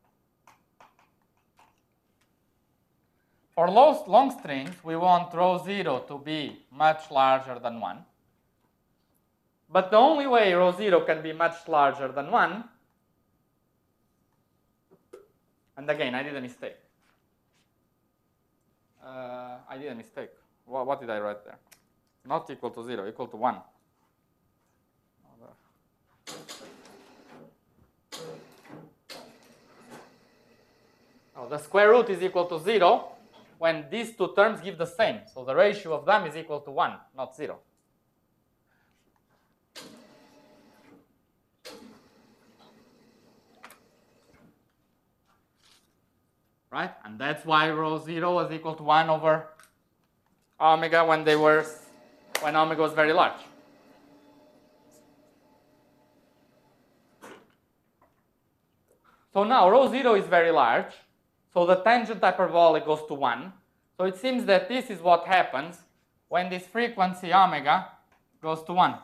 For long strings, we want rho 0 to be much larger than 1. But the only way rho 0 can be much larger than 1, and again, I did a mistake. What did I write there? Not equal to 0, equal to 1. Oh, the square root is equal to 0 when these two terms give the same. So the ratio of them is equal to 1, not 0. Right? And that's why rho 0 was equal to 1 over omega when omega was very large. So now rho 0 is very large, so the tangent hyperbolic goes to 1. So it seems that this is what happens when this frequency omega goes to 1.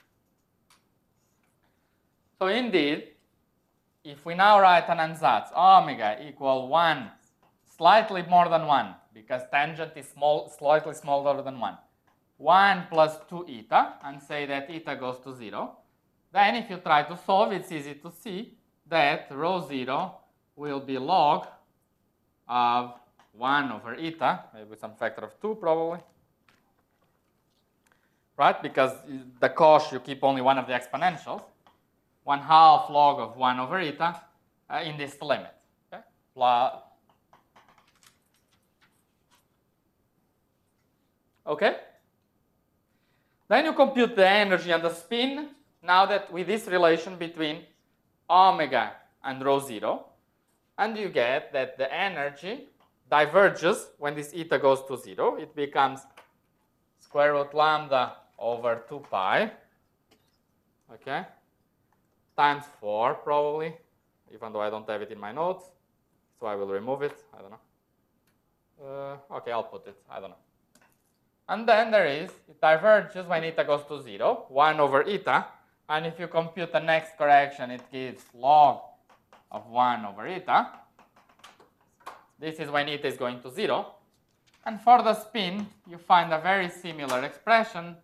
So indeed, if we now write an ansatz, omega equal 1, slightly more than 1, because tangent is slightly smaller than 1, 1 plus 2 eta, and say that eta goes to 0, then if you try to solve, it's easy to see that rho 0 will be log of 1 over eta, maybe some factor of 2 probably, right? Because the cosh, you keep only one of the exponentials. 1/2 log of 1 over eta in this limit. Okay? Okay? Then you compute the energy and the spin, now that with this relation between omega and rho 0, and you get that the energy diverges when this eta goes to 0. It becomes square root lambda over 2 pi, okay, times 4 probably, even though I don't have it in my notes, so I will remove it, I don't know. Okay, I'll put it, I don't know. And then it diverges when eta goes to 0, 1 over eta, and if you compute the next correction, it gives log of 1 over eta. This is when eta is going to 0. And for the spin, you find a very similar expression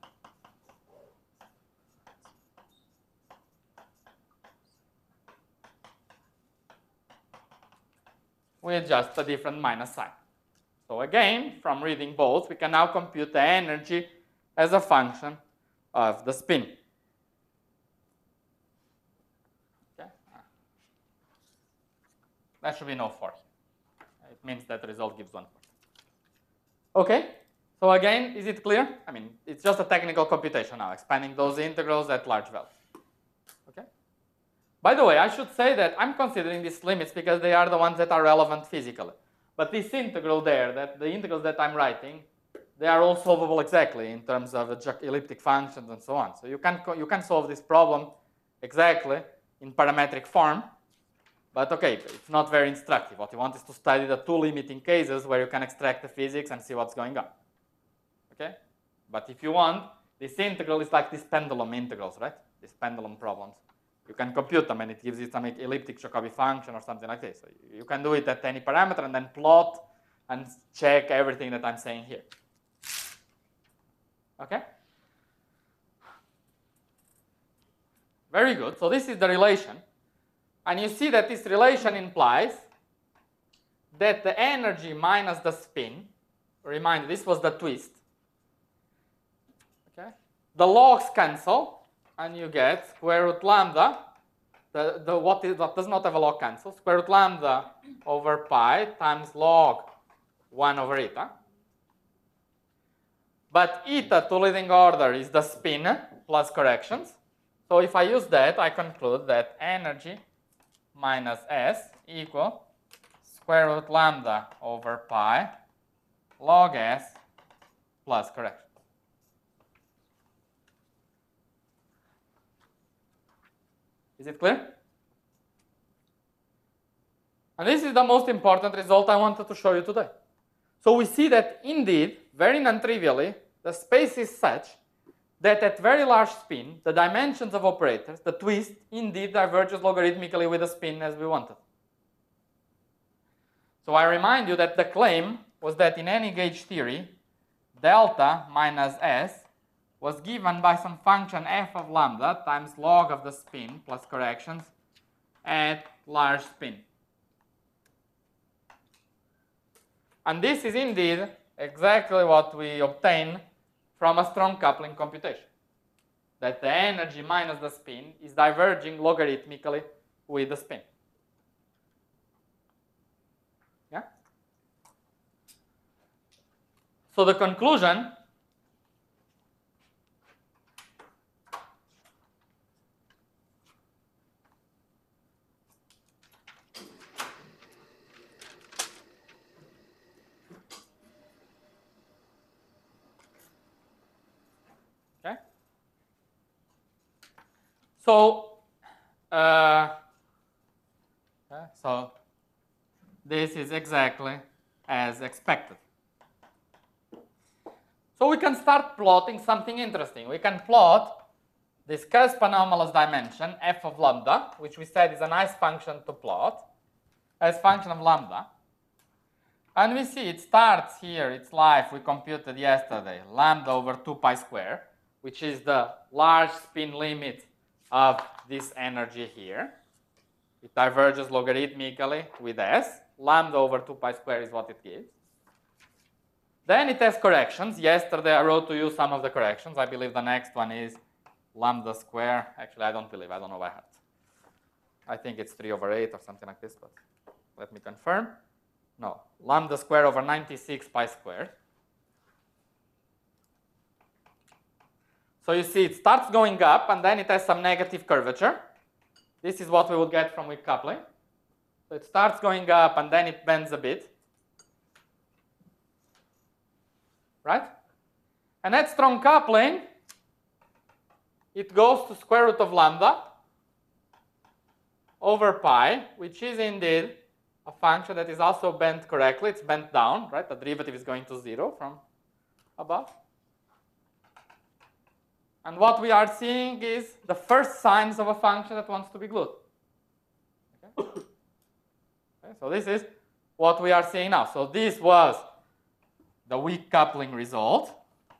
with just a different minus sign. So again, from reading both, we can now compute the energy as a function of the spin. Okay. That should be no 4 here. It means that the result gives 1/4. Okay, so again, is it clear? I mean, it's just a technical computation now, expanding those integrals at large values. Okay. By the way, I should say that I'm considering these limits because they are the ones that are relevant physically. But this integral there, the integrals that I'm writing, they are all solvable exactly in terms of elliptic functions and so on. So you can solve this problem exactly in parametric form. But okay, it's not very instructive. What you want is to study the two limiting cases where you can extract the physics and see what's going on. Okay? But if you want, this integral is like these pendulum integrals, right? These pendulum problems. You can compute them and it gives you some elliptic Jacobi function or something like this. So you can do it at any parameter and then plot and check everything that I'm saying here. Okay? Very good. So this is the relation. And you see that this relation implies that the energy minus the spin, remind this was the twist, okay? The logs cancel, and you get square root lambda, what does not have a log cancel, square root lambda over pi times log 1 over eta. But eta to leading order is the spin plus corrections. So if I use that, I conclude that energy minus S equal square root lambda over pi log S plus correction. Is it clear? And this is the most important result I wanted to show you today. So we see that indeed, very non-trivially, the space is such that at very large spin, the dimensions of operators, the twist, indeed diverges logarithmically with the spin as we wanted. So I remind you that the claim was that in any gauge theory, delta minus S was given by some function f of lambda times log of the spin plus corrections at large spin. And this is indeed exactly what we obtain from a strong coupling computation. That the energy minus the spin is diverging logarithmically with the spin. Yeah? So the conclusion So this is exactly as expected. So we can start plotting something interesting. We can plot this cusp anomalous dimension f of lambda, which we said is a nice function to plot, as function of lambda. And we see it starts here, its life we computed yesterday, lambda over 2 pi square, which is the large spin limit of this energy here. It diverges logarithmically with S. Lambda over 2 pi square is what it gives. Then it has corrections. Yesterday I wrote to you some of the corrections. I believe the next one is lambda square. Actually, I don't believe. I don't know by heart. I think it's 3 over 8 or something like this, but let me confirm. No, lambda square over 96 pi squared. So you see it starts going up and then it has some negative curvature. This is what we would get from weak coupling. So it starts going up and then it bends a bit. Right? And at strong coupling, it goes to square root of lambda over pi, which is indeed a function that is also bent correctly. It's bent down, right? The derivative is going to 0 from above. And what we are seeing is the first signs of a function that wants to be glued. Okay? Okay, so this is what we are seeing now. So this was the weak coupling result.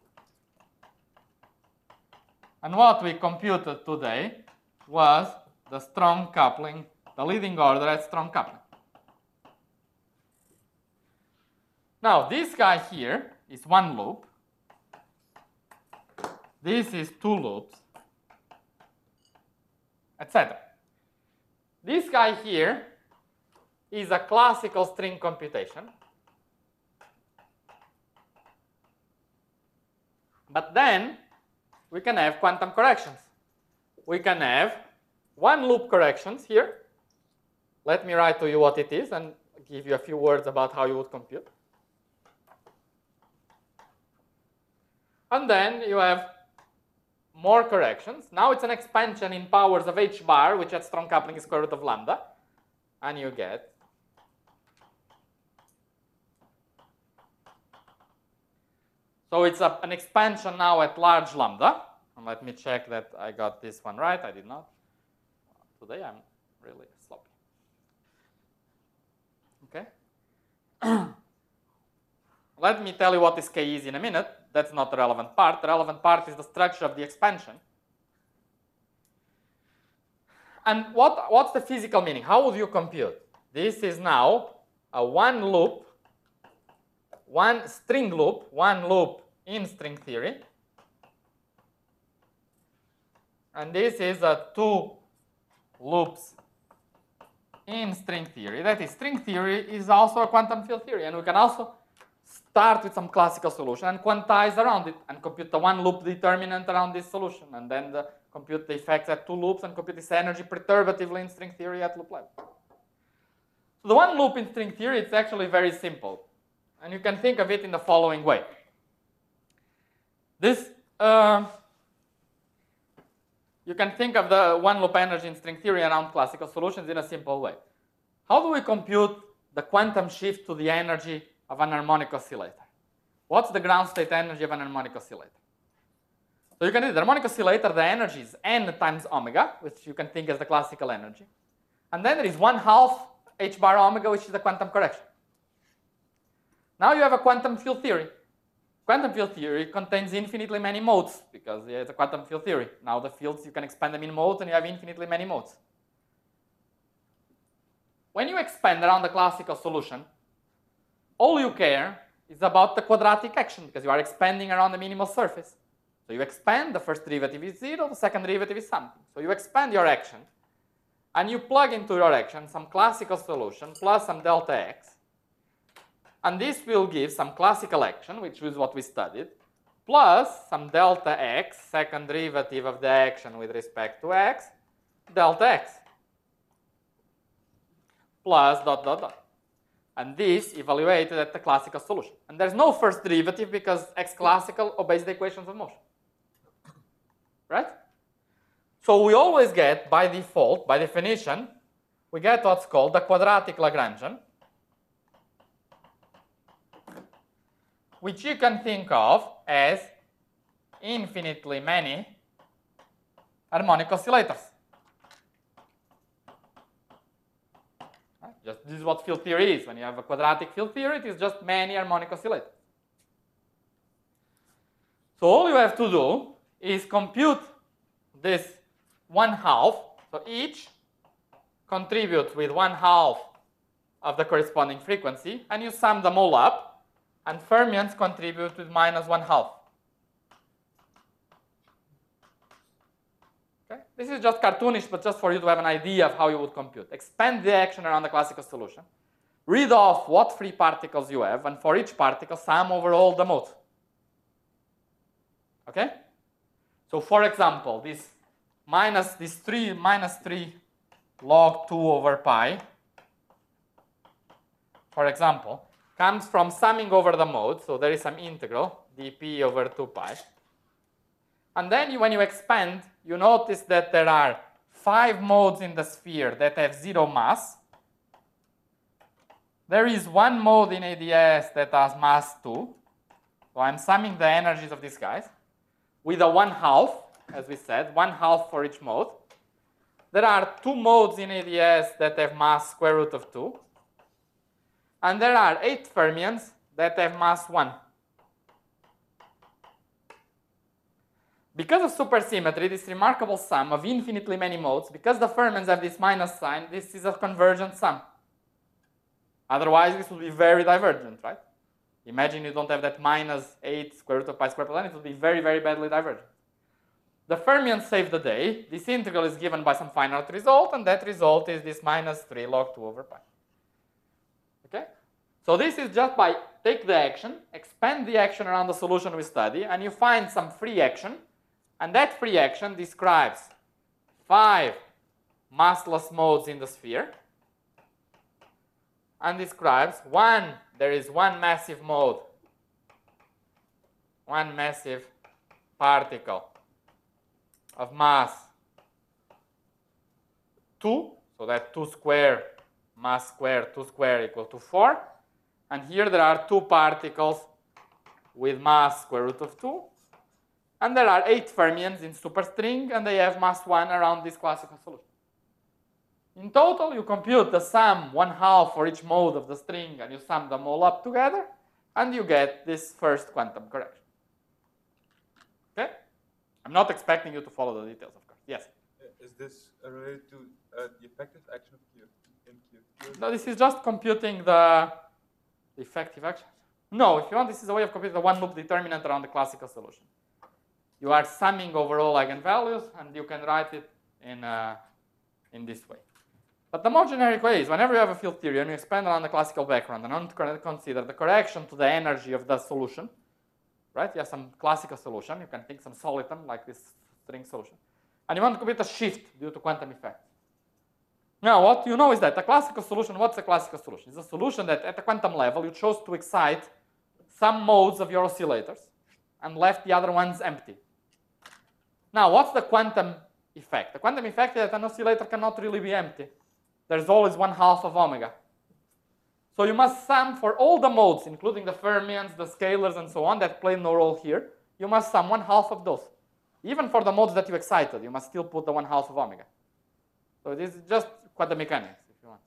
And what we computed today was the strong coupling, the leading order at strong coupling. Now this guy here is one loop. This is 2 loops, etc. This guy here is a classical string computation. But then we can have quantum corrections. We can have one loop corrections here. Let me write to you what it is and give you a few words about how you would compute. And then you have more corrections. Now it's an expansion in powers of h bar, which at strong coupling is square root of lambda. And you get so it's an expansion now at large lambda. And let me check that I got this one right. I did not. Today I'm really sloppy. Okay. Let me tell you what this K is in a minute. That's not the relevant part. The relevant part is the structure of the expansion. And what's the physical meaning? How would you compute? This is now a one loop in string theory. And this is a two loops in string theory. That is, string theory is also a quantum field theory. And we can also start with some classical solution and quantize around it and compute the one loop determinant around this solution. And then compute the effects at two loops and compute this energy perturbatively in string theory at loop level. So the one loop in string theory, it's actually very simple. And you can think of it in the following way. This, you can think of the one loop energy in string theory around classical solutions in a simple way. How do we compute the quantum shift to the energy of an harmonic oscillator? What's the ground state energy of an harmonic oscillator? So you can do the harmonic oscillator, the energy is n times omega, which you can think as the classical energy. And then there is 1/2 h bar omega, which is the quantum correction. Now you have a quantum field theory. Quantum field theory contains infinitely many modes because it's a quantum field theory. Now the fields, you can expand them in modes and you have infinitely many modes. When you expand around the classical solution, all you care is about the quadratic action because you are expanding around the minimal surface. So you expand, the first derivative is 0, the second derivative is something. So you expand your action and you plug into your action some classical solution plus some delta x. And this will give some classical action, which is what we studied, plus some delta x, second derivative of the action with respect to x, delta x, plus dot, dot, dot. And this evaluated at the classical solution. And there's no first derivative because x classical obeys the equations of motion. Right? So we always get, by default, by definition, we get what's called the quadratic Lagrangian, which you can think of as infinitely many harmonic oscillators. Just this is what field theory is. When you have a quadratic field theory, it is just many harmonic oscillators. So all you have to do is compute this 1/2. So each contributes with 1/2 of the corresponding frequency, and you sum them all up. And fermions contribute with minus 1/2. Okay? This is just cartoonish, but just for you to have an idea of how you would compute. Expand the action around the classical solution. Read off what free particles you have, and for each particle, sum over all the modes. Okay? So for example, this minus 3 log 2 over pi, for example, comes from summing over the mode, so there is some integral, dp over 2 pi. And then when you expand, you notice that there are 5 modes in the sphere that have 0 mass. There is one mode in ADS that has mass 2. So I'm summing the energies of these guys with a 1/2, as we said, 1/2 for each mode. There are 2 modes in ADS that have mass square root of 2. And there are 8 fermions that have mass 1. Because of supersymmetry, this remarkable sum of infinitely many modes, because the fermions have this minus sign, this is a convergent sum. Otherwise, this would be very divergent, right? Imagine you don't have that minus 8 square root of pi square plus 1, it would be very, very badly divergent. The fermions save the day. This integral is given by some finite result, and that result is this minus 3 log 2 over pi. Okay? So this is just by take the action, expand the action around the solution we study, and you find some free action, and that free action describes 5 massless modes in the sphere, and describes there is one massive mode, one massive particle of mass 2, so that 2 square mass square 2 square equal to 4. And here there are 2 particles with mass square root of 2. And there are 8 fermions in superstring, and they have mass 1 around this classical solution. In total, you compute the sum 1/2 for each mode of the string, and you sum them all up together, and you get this first quantum correction. Okay? I'm not expecting you to follow the details, of course. Yes? Is this related to the effective action of Q? No, this is just computing the effective action. No, if you want, this is a way of computing the one-loop determinant around the classical solution. You are summing over all eigenvalues, and you can write it in this way. But the more generic way is whenever you have a field theory and you expand around the classical background and want to consider the correction to the energy of the solution, right? You have some classical solution. You can think some soliton like this string solution. And you want to compute a shift due to quantum effect. Now, what you know is that a classical solution, what's a classical solution? It's a solution that at the quantum level you chose to excite some modes of your oscillators and left the other ones empty. Now, what's the quantum effect? The quantum effect is that an oscillator cannot really be empty. There's always 1/2 of omega. So you must sum for all the modes, including the fermions, the scalars, and so on, that play no role here. You must sum 1/2 of those. Even for the modes that you excited, you must still put the 1/2 of omega. So this is just quantum mechanics, if you want.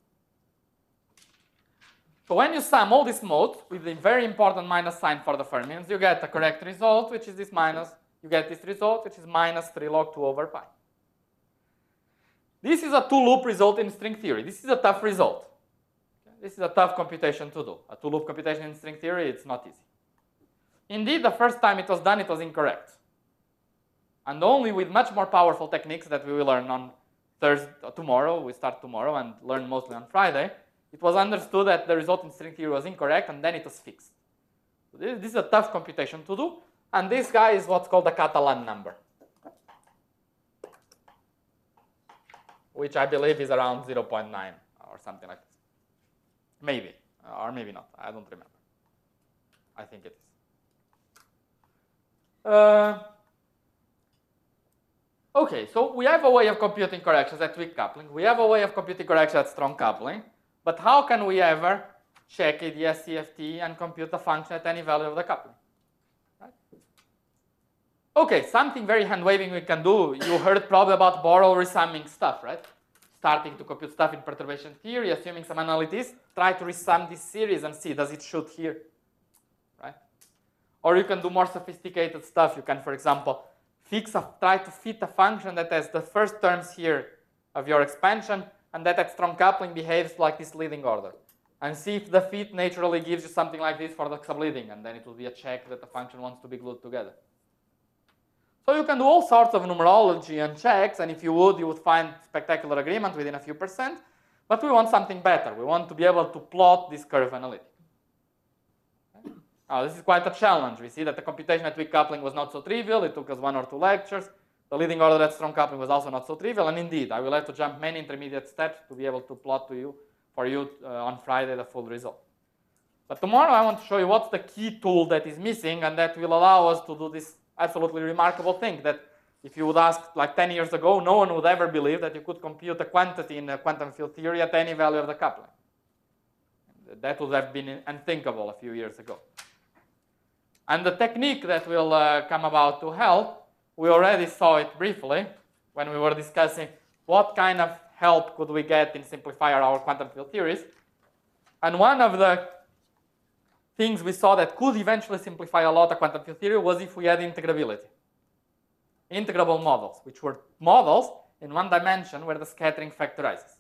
So when you sum all these modes with the very important minus sign for the fermions, you get the correct result, which is this minus. You get this result, which is minus 3 log 2 over pi. This is a two-loop result in string theory. This is a tough result. Okay? This is a tough computation to do. A two-loop computation in string theory, it's not easy. Indeed, the first time it was done, it was incorrect. And only with much more powerful techniques that we will learn on tomorrow, we start tomorrow and learn mostly on Friday, it was understood that the result in string theory was incorrect, and then it was fixed. So this is a tough computation to do, and this guy is what's called the Catalan number, which I believe is around 0.9 or something like this. Maybe, or maybe not, I don't remember. I think it is. Okay, so we have a way of computing corrections at weak coupling. We have a way of computing corrections at strong coupling. But how can we ever check the SCFT and compute the function at any value of the coupling? Right? Okay, something very hand-waving we can do. You heard probably about Borel resumming stuff, right? Starting to compute stuff in perturbation theory, assuming some analysis, try to resum this series and see, does it shoot here? Right? Or you can do more sophisticated stuff. You can, for example, try to fit a function that has the first terms here of your expansion and that at strong coupling behaves like this leading order. And see if the fit naturally gives you something like this for the subleading, and then it will be a check that the function wants to be glued together. So you can do all sorts of numerology and checks, and if you would find spectacular agreement within a few %, but we want something better. We want to be able to plot this curve analytically. Now, this is quite a challenge. We see that the computation at weak coupling was not so trivial. It took us 1 or 2 lectures. The leading order at strong coupling was also not so trivial. And indeed, I will have to jump many intermediate steps to be able to plot for you on Friday the full result. But tomorrow I want to show you what's the key tool that is missing and that will allow us to do this absolutely remarkable thing that if you would ask like 10 years ago, no one would ever believe that you could compute a quantity in a quantum field theory at any value of the coupling. That would have been unthinkable a few years ago. And the technique that will come about to help, we already saw it briefly when we were discussing what kind of help could we get in simplifying our quantum field theories. And one of the things we saw that could eventually simplify a lot of quantum field theory was if we had integrability. Integrable models, which were models in one dimension where the scattering factorizes.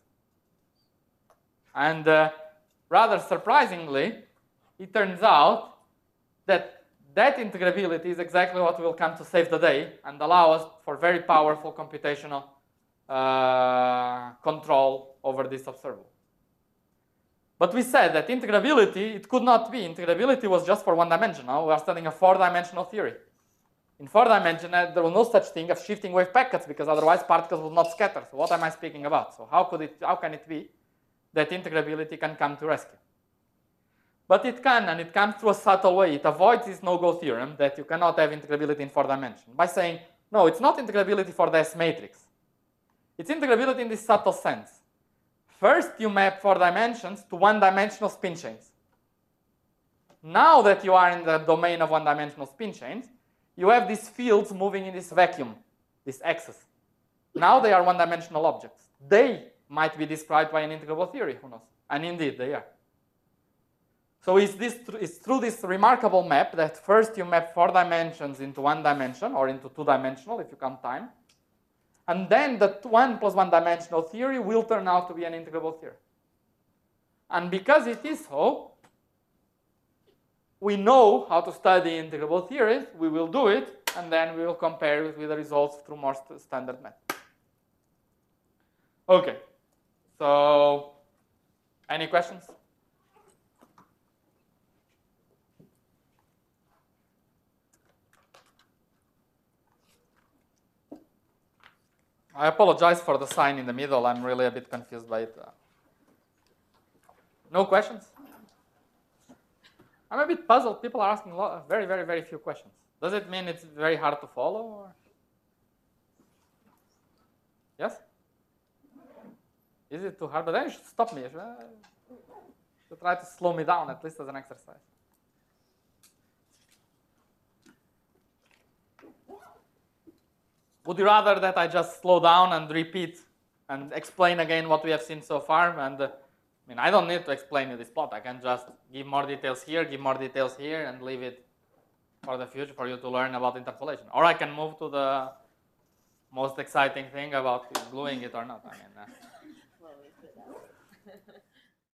And rather surprisingly, it turns out that integrability is exactly what will come to save the day and allow us for very powerful computational control over this observable. But we said that integrability, it could not be. Integrability was just for one dimension. Now we are studying a 4-dimensional theory. In 4 dimension, there was no such thing as shifting wave packets because otherwise particles would not scatter. So what am I speaking about? So how can it be that integrability can come to rescue? But it can, and it comes through a subtle way. It avoids this no-go theorem that you cannot have integrability in 4 dimensions by saying, no, it's not integrability for the S matrix. It's integrability in this subtle sense. First, you map 4 dimensions to 1-dimensional spin chains. Now that you are in the domain of 1-dimensional spin chains, you have these fields moving in this vacuum, this axis. Now they are 1-dimensional objects. They might be described by an integrable theory, who knows? And indeed, they are. So it's through this remarkable map that first you map 4 dimensions into 1 dimension, or into 2-dimensional if you count time. And then the 1 plus 1 dimensional theory will turn out to be an integrable theory. And because it is so, we know how to study integrable theories. We will do it, and then we will compare it with the results through more standard methods. Okay. So, any questions? I apologize for the sign in the middle. I'm really a bit confused by it. No questions? I'm a bit puzzled. People are asking very, very, very few questions. Does it mean it's very hard to follow? Or? Yes? Is it too hard? But then you should stop me. You should try to slow me down, at least as an exercise. Would you rather that I just slow down and repeat and explain again what we have seen so far? And I don't need to explain you this plot. I can just give more details here, and leave it for the future for you to learn about interpolation. Or I can move to the most exciting thing about gluing it or not. Well, we put that.